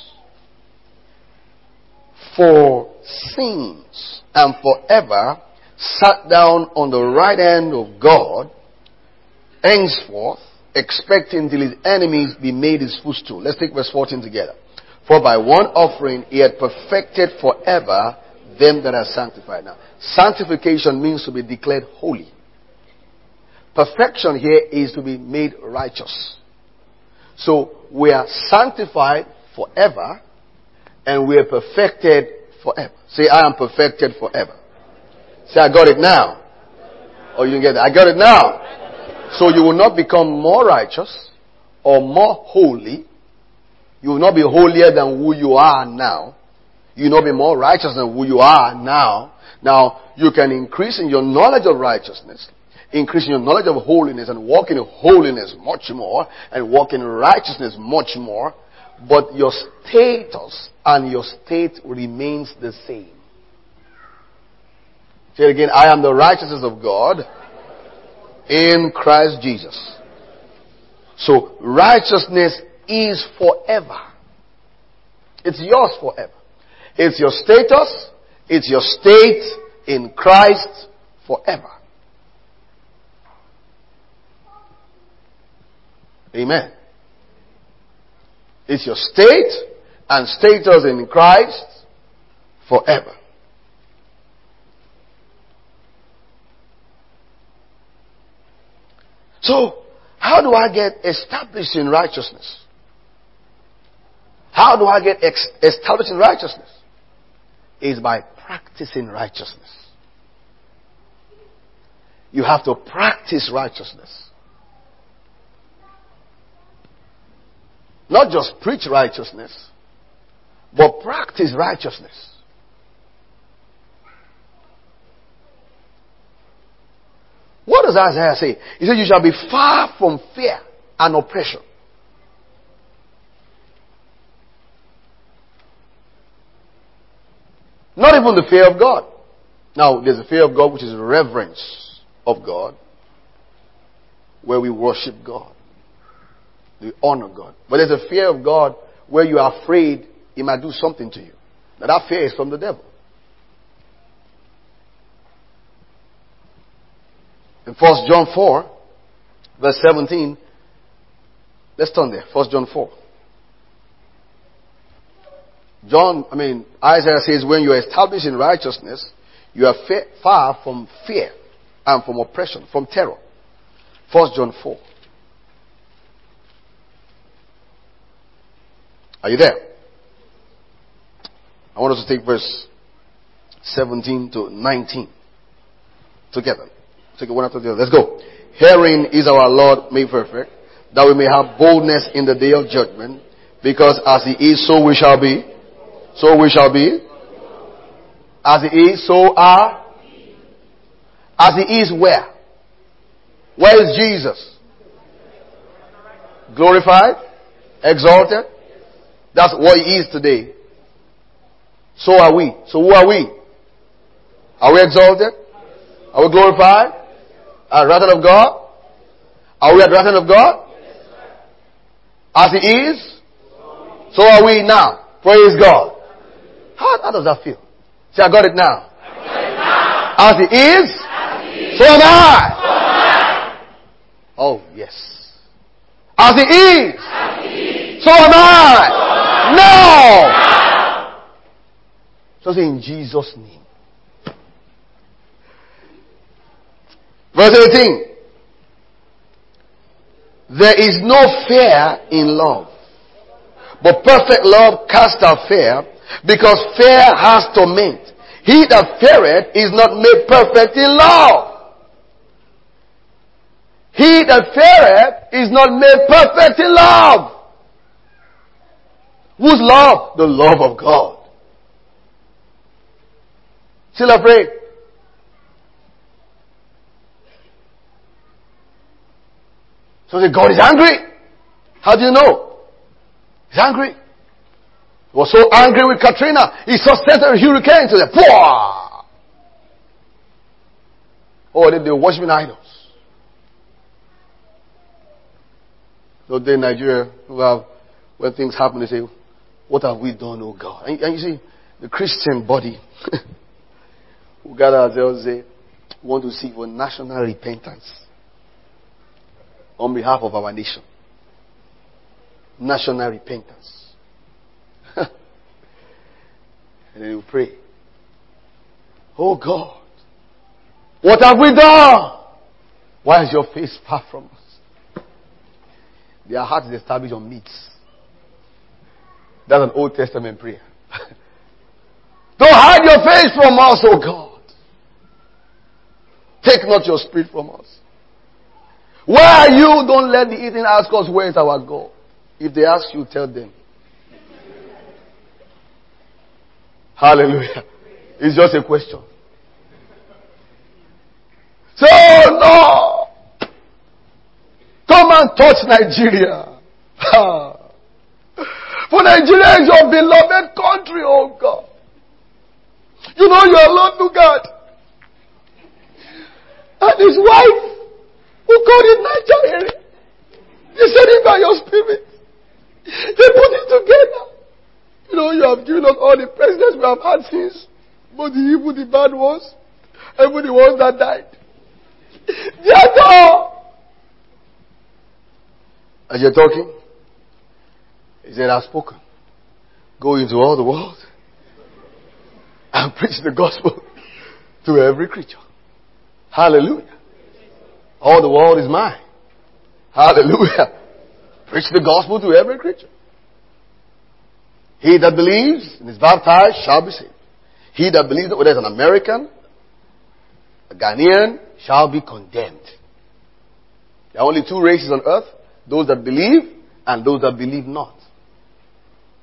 for sins and forever, sat down on the right hand of God, henceforth, expecting till his enemies be made his footstool. Let's take verse 14 together. For by one offering he had perfected forever them that are sanctified. Now, sanctification means to be declared holy. Perfection here is to be made righteous. So we are sanctified forever and we are perfected forever. Say, I am perfected forever. Say, I got it now. Oh, you didn't get it. I got it now. So you will not become more righteous or more holy. You will not be holier than who you are now. You will not be more righteous than who you are now. Now, you can increase in your knowledge of righteousness, increase in your knowledge of holiness, and walk in holiness much more, and walk in righteousness much more, but your status and your state remains the same. Say it again, I am the righteousness of God in Christ Jesus. So, righteousness is forever. It's yours forever. It's your status, it's your state in Christ forever. Amen. It's your state and status in Christ forever. So, how do I get established in righteousness? How do I get established in righteousness? Is by practicing righteousness. You have to practice righteousness. Not just preach righteousness, but practice righteousness. What does Isaiah say? He said, you shall be far from fear and oppression. Not even the fear of God. Now, there's a fear of God which is reverence of God, where we worship God. We honor God. But there's a fear of God where you are afraid He might do something to you. Now, that fear is from the devil. In 1 John 4, verse 17, let's turn there. 1 John 4. Isaiah says, when you are established in righteousness, you are far from fear and from oppression, from terror. 1 John 4. Are you there? I want us to take verse 17 to 19 together. Take it one after the other. Let's go. Herein is our Lord made perfect, that we may have boldness in the day of judgment, because as He is, so we shall be. So we shall be. As He is, so are. As He is where? Where is Jesus? Glorified? Exalted? That's what He is today. So are we. So who are we? Are we exalted? Are we glorified? At the right hand of God? Are we at the right hand of God? As He is, so are we now. Praise God. How does that feel? See, I got it now. As He is, so am I. Oh, yes. As He is, so am I. Now. So say in Jesus' name. Verse 18. There is no fear in love, but perfect love casts out fear, because fear has torment. He that feareth is not made perfect in love. He that feareth is not made perfect in love. Whose love? The love of God. Still afraid? So say, God is angry. How do you know? He's angry. He was so angry with Katrina, He just sent a hurricane to them. Oh, they were worshiping idols. So then Nigeria, when things happen, they say, what have we done, oh God? And you see, the Christian body, who gather ourselves, say, want to seek for national repentance on behalf of our nation. National repentance. And then you pray, oh God, what have we done? Why is your face far from us? Their heart is established on meats. That's an Old Testament prayer. Don't hide your face from us, oh God. Take not your spirit from us. Where are you? Don't let the eating ask us where is our God. If they ask you, tell them. Hallelujah. It's just a question. So no. Come and touch Nigeria. For Nigeria is your beloved country, oh God. You know you are Lord to God. And his wife, who called it Nigeria, they said it by your spirit. They put it together. You know, you have given us all the presidents we have had since. Both the evil, the bad ones, even the ones that died. They are gone. As you're talking, he said, I've spoken. Go into all the world and preach the gospel to every creature. Hallelujah. All the world is mine. Hallelujah. Preach the gospel to every creature. He that believes and is baptized shall be saved. He that believes not, whether it's an American, a Ghanaian, shall be condemned. There are only two races on earth. Those that believe and those that believe not.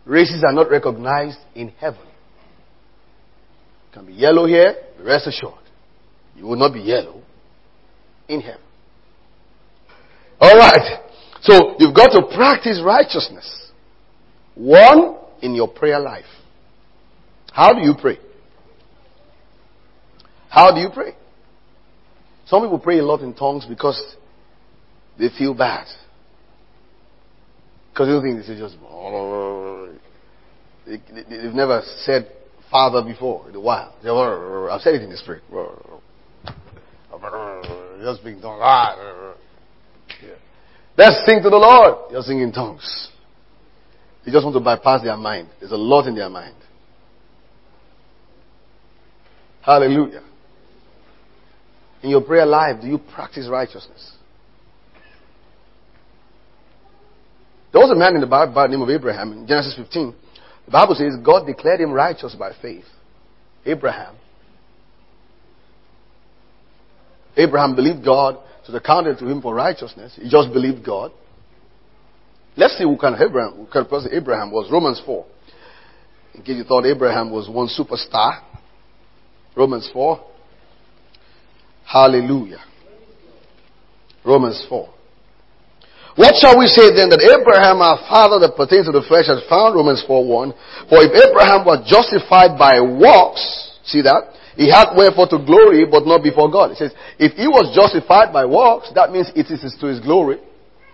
Races are not recognized in heaven. You can be yellow here, rest assured. You will not be yellow in heaven. Alright. So, you've got to practice righteousness. One, in your prayer life. How do you pray? How do you pray? Some people pray a lot in tongues because they feel bad. Because they don't think this is just... They've never said Father before in a while. I've said it in the spirit. Just speaking tongues. Let's sing to the Lord. You're singing in tongues. They just want to bypass their mind. There's a lot in their mind. Hallelujah. In your prayer life, do you practice righteousness? There was a man in the Bible by the name of Abraham in Genesis 15. The Bible says God declared him righteous by faith. Abraham believed God, so it counted to him for righteousness. He just believed God. Let's see what kind of person Abraham was. Romans 4. In case you thought Abraham was one superstar. Romans 4. Hallelujah. Romans 4. What shall we say then, that Abraham our father that pertains to the flesh has found? Romans 4:1. For if Abraham was justified by works, see that? He had wherefore to glory, but not before God. It says, if he was justified by works, that means it is to his glory.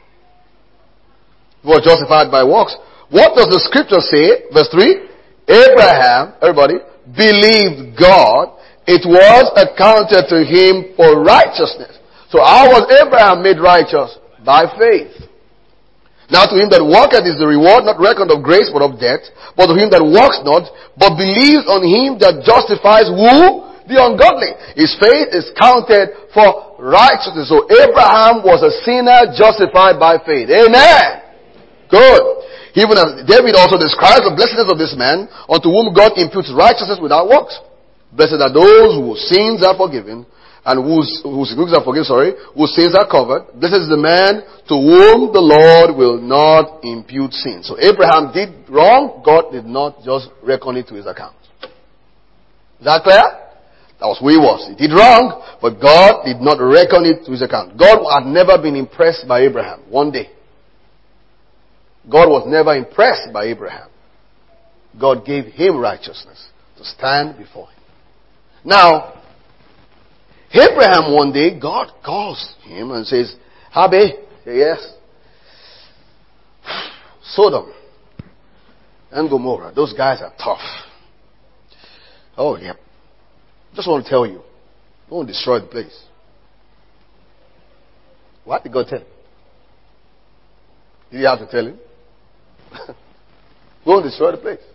He was justified by works. What does the scripture say? Verse 3. Abraham, everybody, believed God. It was accounted to him for righteousness. So how was Abraham made righteous? By faith. Now to him that worketh is the reward not reckoned of grace but of debt. But to him that works not, but believes on him that justifies who? The ungodly. His faith is counted for righteousness. So Abraham was a sinner justified by faith. Amen. Good. Even as David also describes the blessedness of this man, unto whom God imputes righteousness without works. Blessed are those whose sins are forgiven, and whose sins are forgiven, whose sins are covered. Blessed is the man to whom the Lord will not impute sin. So Abraham did wrong, God did not just reckon it to his account. Is that clear? That was who he was. He did wrong, but God did not reckon it to his account. God had never been impressed by Abraham. One day. God was never impressed by Abraham. God gave him righteousness to stand before him. Now, Abraham one day, God calls him and says, Habe, say yes. Sodom and Gomorrah, those guys are tough. Oh, yeah. Just want to tell you, don't destroy the place. What did God tell him? Did you have to tell him? Don't destroy the place.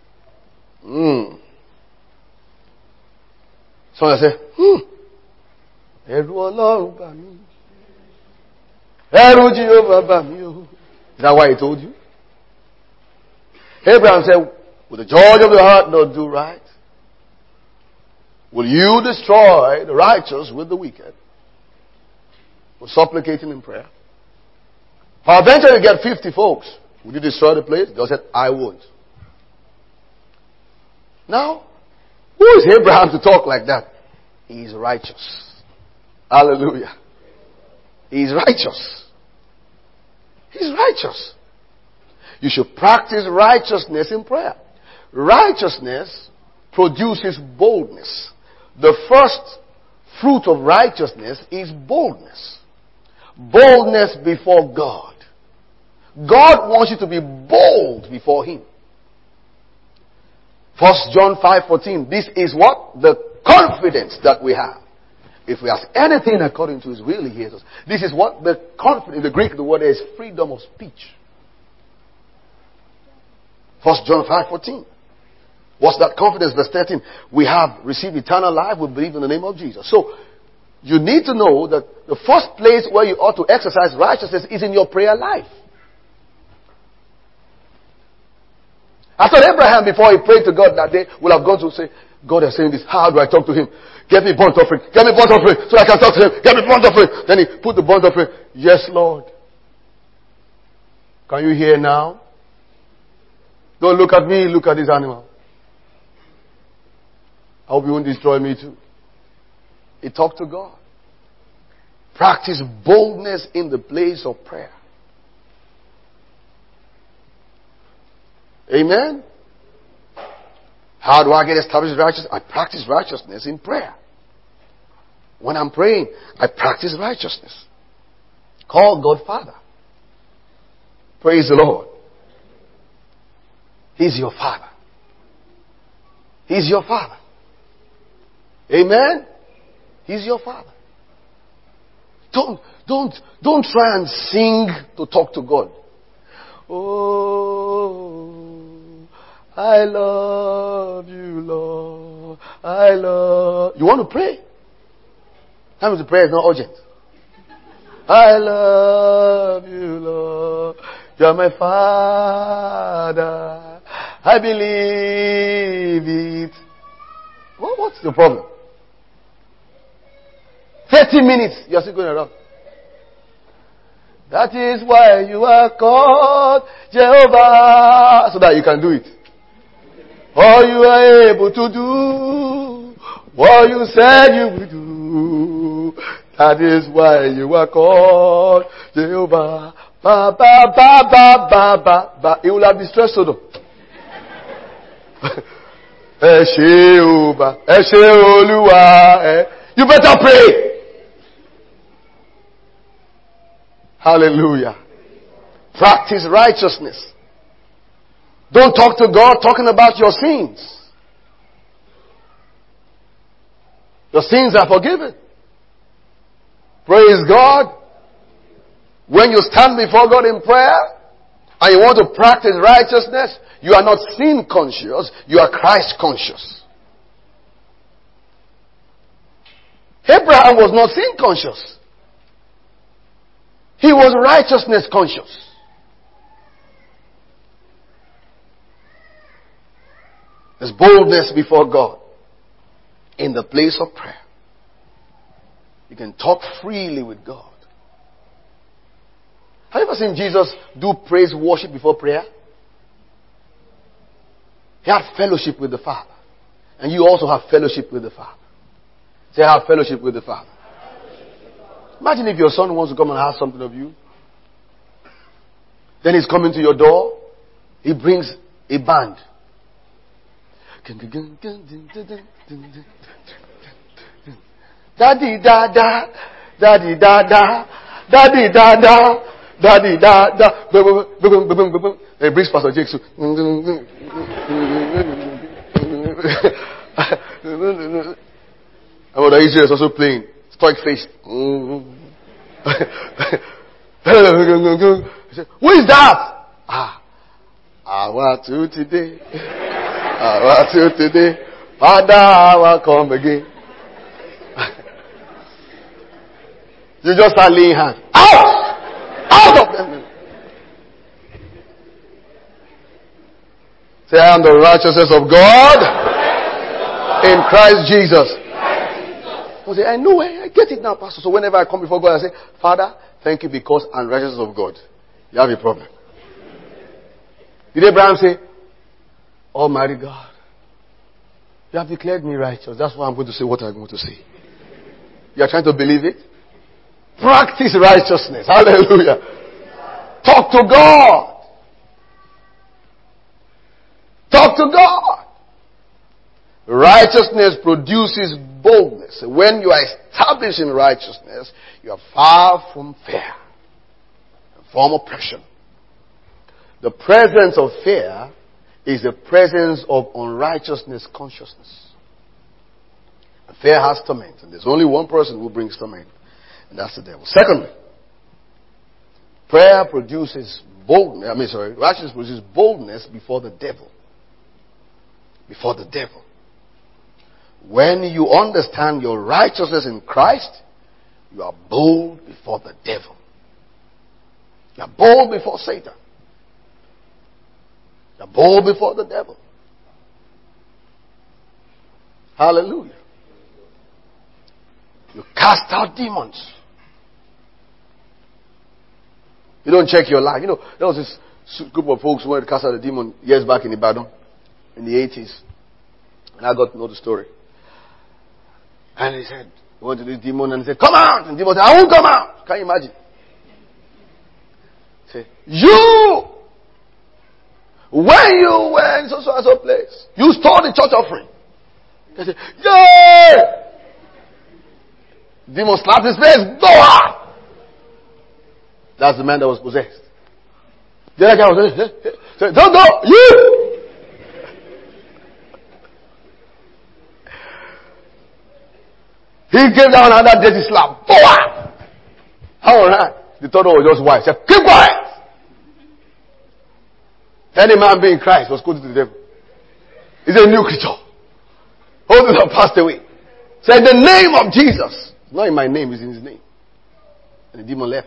Someone say, Ẹ̀rù Ọlọ́run bà mí. Ẹ̀rù Jehovah bà mí o. Is that why he told you? Abraham said, will the judge of the heart not do right? Will you destroy the righteous with the wicked? Was supplicating in prayer. Eventually you get 50 folks. Would you destroy the place? God said, I won't. Now, who is Abraham to talk like that? He is righteous. Hallelujah. He is righteous. He's righteous. You should practice righteousness in prayer. Righteousness produces boldness. The first fruit of righteousness is boldness. Boldness before God. God wants you to be bold before Him. 1 John 5:14. This is what? The confidence that we have. If we ask anything according to His will, He hears us. This is what? The confidence. In the Greek, the word is freedom of speech. 1 John 5:14. What's that confidence? Verse 13. We have received eternal life. We believe in the name of Jesus. So, you need to know that the first place where you ought to exercise righteousness is in your prayer life. I thought Abraham, before he prayed to God that day, would have gone to say, God is saying this. How do I talk to Him? Get me burnt offering. Get me burnt offering so I can talk to Him. Get me burnt offering. Then he put the burnt offering. Yes, Lord. Can you hear now? Don't look at me, look at this animal. I hope you won't destroy me too. He talked to God. Practice boldness in the place of prayer. Amen? How do I get established righteousness? I practice righteousness in prayer. When I'm praying, I practice righteousness. Call God Father. Praise the Lord. He's your Father. He's your Father. Amen? He's your Father. Don't try and sing to talk to God. Oh, I love you, Lord. I love. You want to pray? Sometimes the prayer is not urgent. I love you, Lord. You're my Father. I believe it. What's the problem? 30 minutes, you're still going around. That is why you are called Jehovah. So that you can do it. All you are able to do, what you said you will do. That is why you are called Jehovah. Ba, ba, ba, ba, ba, ba, ba. It will have distressed Sodom. You better pray. Hallelujah. Practice righteousness. Don't talk to God talking about your sins. Your sins are forgiven. Praise God. When you stand before God in prayer and you want to practice righteousness, you are not sin conscious, you are Christ conscious. Abraham was not sin conscious. He was righteousness conscious. There's boldness before God in the place of prayer. You can talk freely with God. Have you ever seen Jesus do praise worship before prayer? He had fellowship with the Father. And you also have fellowship with the Father. Say, I have fellowship with the Father. Imagine if your son wants to come and ask something of you. Then he's coming to your door. He brings a band. Daddy da da, daddy da da, daddy da da, daddy da da. Then he brings Pastor Jake. And Mother Israel is also playing. Stoic face. Who is that? I want to today. I want to today. Father, I will come again. You just start laying hands. Out! Out of them. Say, I am the righteousness of God in Christ Jesus. I say, I know, I get it now, Pastor. So whenever I come before God, I say, Father, thank you because I'm righteous of God. You have a problem. Did Abraham say, Almighty God, you have declared me righteous. That's why I'm going to say what I'm going to say. You are trying to believe it? Practice righteousness. Hallelujah. Talk to God. Talk to God. Righteousness produces boldness. When you are established in righteousness, you are far from fear, from oppression. The presence of fear is the presence of unrighteousness consciousness. And fear has torment, and there's only one person who brings torment, and that's the devil. Secondly, prayer produces boldness. Righteousness produces boldness before the devil. Before the devil. When you understand your righteousness in Christ, you are bold before the devil. You are bold before Satan. You are bold before the devil. Hallelujah. You cast out demons. You don't check your life. You know, there was this group of folks wanted to cast out the demon years back in Ibadan in the 80s. And I got to know the story. And he said, he went to this demon and he said, come out! And the demon said, I won't come out! Can you imagine? He said, you! When you were in so place, you stole the church offering. He said, yeah! Demon slapped his face, go out! That's the man that was possessed. The other guy was saying, don't go, you! He gave down another dirty slap. Go out! How alright? The third one was just white. He said, keep quiet! Any man being Christ was quoted to the devil. He's a new creature. All those have passed away. Said the name of Jesus. It's not in my name, it's in his name. And the demon left.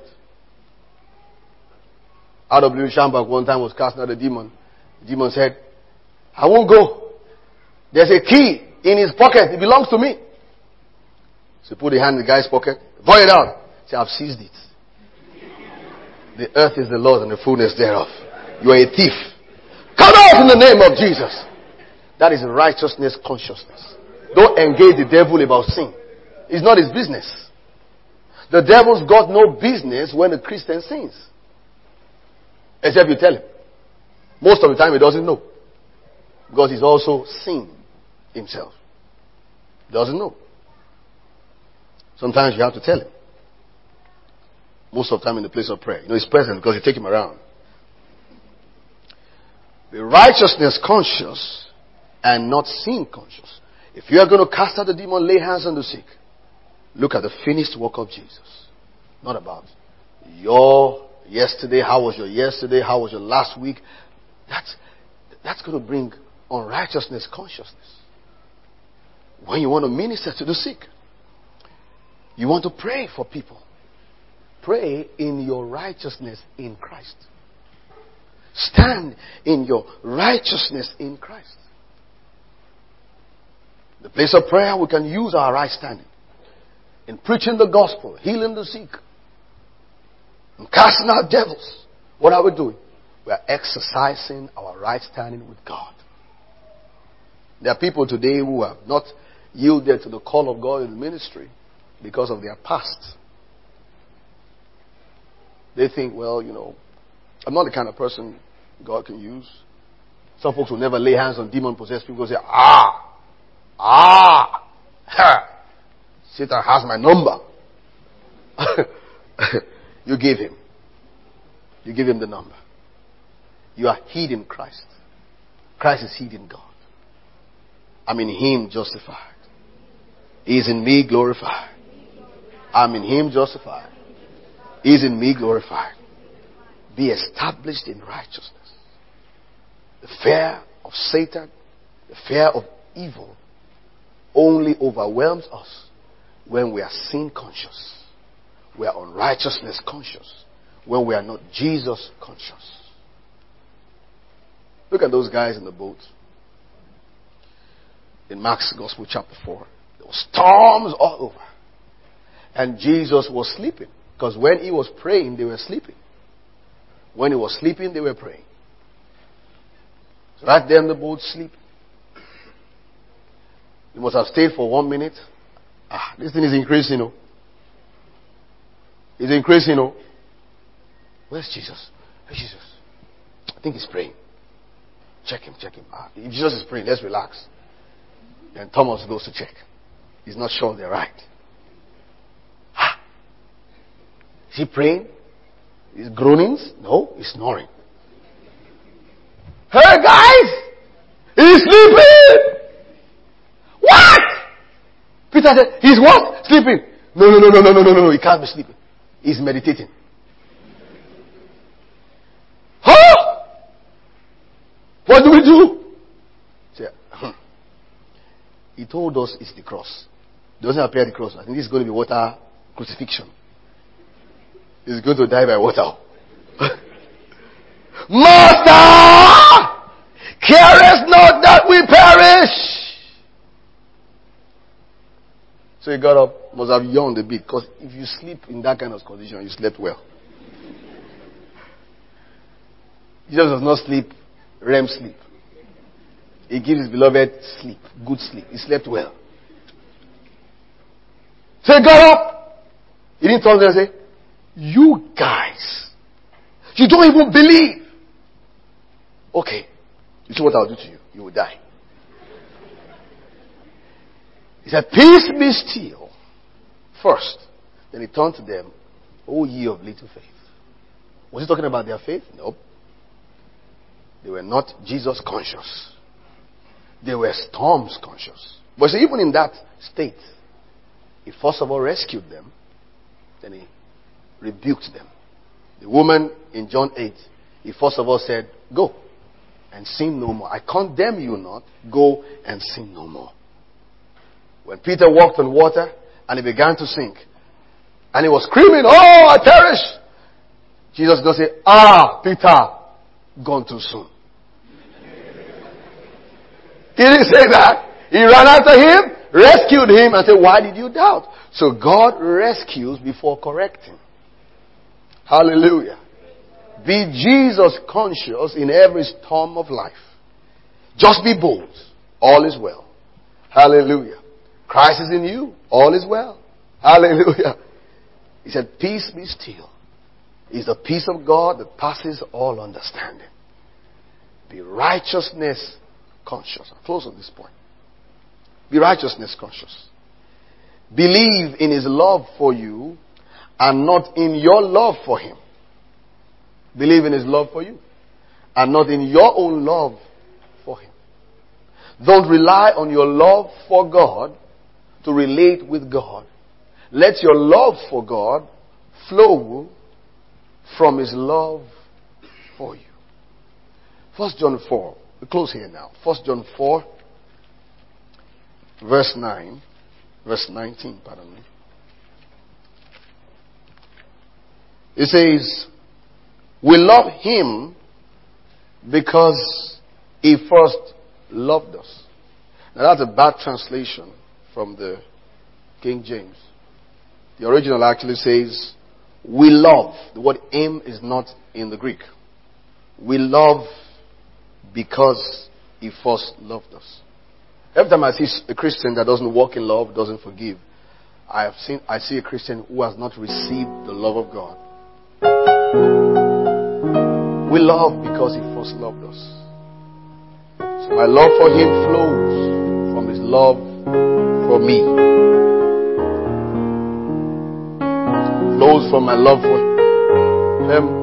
R.W. Shambach one time was casting out a demon. The demon said, I won't go. There's a key in his pocket. It belongs to me. So he put the hand in the guy's pocket. Pour it out. He said, I've seized it. The earth is the Lord and the fullness thereof. You are a thief. Come out in the name of Jesus. That is righteousness consciousness. Don't engage the devil about sin. It's not his business. The devil's got no business when a Christian sins. Except you tell him. Most of the time he doesn't know. Because he's also sin himself. He doesn't know. Sometimes you have to tell him. Most of the time in the place of prayer. You know he's present because you take him around. Be righteousness conscious and not sin conscious. If you are going to cast out the demon, lay hands on the sick. Look at the finished work of Jesus. Not about your yesterday. How was your yesterday? How was your last week? That's going to bring unrighteousness consciousness. When you want to minister to the sick, you want to pray for people. Pray in your righteousness in Christ. Stand in your righteousness in Christ. The place of prayer, we can use our right standing. In preaching the gospel, healing the sick, and casting out devils. What are we doing? We are exercising our right standing with God. There are people today who have not yielded to the call of God in the ministry because of their past. They think, well, I'm not the kind of person God can use. Some folks will never lay hands on demon-possessed people and say, Satan has my number. You give him. You give him the number. You are hid in Christ. Christ is hid in God. I'm in him justified. He is in me glorified. I'm in him justified. He is in me glorified. Be established in righteousness. The fear of Satan, the fear of evil, only overwhelms us when we are sin conscious. We are unrighteousness conscious. When we are not Jesus conscious. Look at those guys in the boat. In Mark's Gospel chapter 4. There were storms all over. And Jesus was sleeping. Because when he was praying, they were sleeping. When he was sleeping, they were praying. So right there in the boat, sleeping. You must have stayed for 1 minute. This thing is increasing, It's increasing, Where's Jesus? Where's Jesus? I think he's praying. Check him. If Jesus is praying, let's relax. Then Thomas goes to check. He's not sure they're right. Is he praying? His groanings? No, he's snoring. Hey guys! He's sleeping! What? Peter said, he's what? Sleeping. No, he can't be sleeping. He's meditating. Huh? What do we do? He told us it's the cross. It doesn't appear the cross. I think this is going to be water crucifixion. He's going to die by water. Master! Carest not that we perish! So he got up, must have yawned a bit, because if you sleep in that kind of condition, you slept well. Jesus does not sleep REM sleep. He gives his beloved sleep, good sleep. He slept well. Say, get up! He didn't turn there and say, you guys, you don't even believe. Okay, you see what I'll do to you? You will die. He said, peace be still. First. Then he turned to them, O ye of little faith. Was he talking about their faith? Nope. They were not Jesus conscious. They were storms conscious. But see, even in that state, he first of all rescued them. Then he rebuked them. The woman in John 8, he first of all said, go and sin no more. I condemn you not. Go and sin no more. When Peter walked on water and he began to sink, and he was screaming, oh, I perish. Jesus did not say, Peter, gone too soon. He didn't say that. He ran after him, rescued him, and said, why did you doubt? So God rescues before correcting. Hallelujah. Be Jesus conscious in every storm of life. Just be bold. All is well. Hallelujah. Christ is in you. All is well. Hallelujah. He said, peace be still. It's the peace of God that passes all understanding. Be righteousness conscious. I'll close on this point. Be righteousness conscious. Believe in His love for you and not in your love for Him. Believe in His love for you and not in your own love for Him. Don't rely on your love for God to relate with God. Let your love for God flow from His love for you. 1 John 4. We close here now. 1 John 4, verse 9. Verse 19, pardon me. It says, we love Him because He first loved us. Now that's a bad translation from the King James. The original actually says, we love. The word aim is not in the Greek. We love because He first loved us. Every time I see a Christian that doesn't walk in love, doesn't forgive, I see a Christian who has not received the love of God. We love because He first loved us. So my love for Him flows from His love for me. Flows from my love for Him.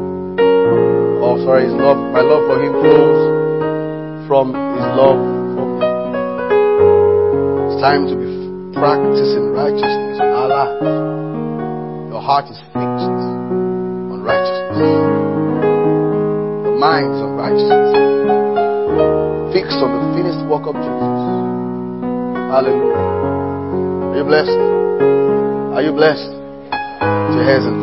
His love. My love for Him flows from His love for me. It's time to be practicing righteousness in our lives. Your heart is fixed on righteousness. The mind is on righteousness. Fixed on the finished work of Jesus. Hallelujah. Are you blessed? Are you blessed? Put your hands and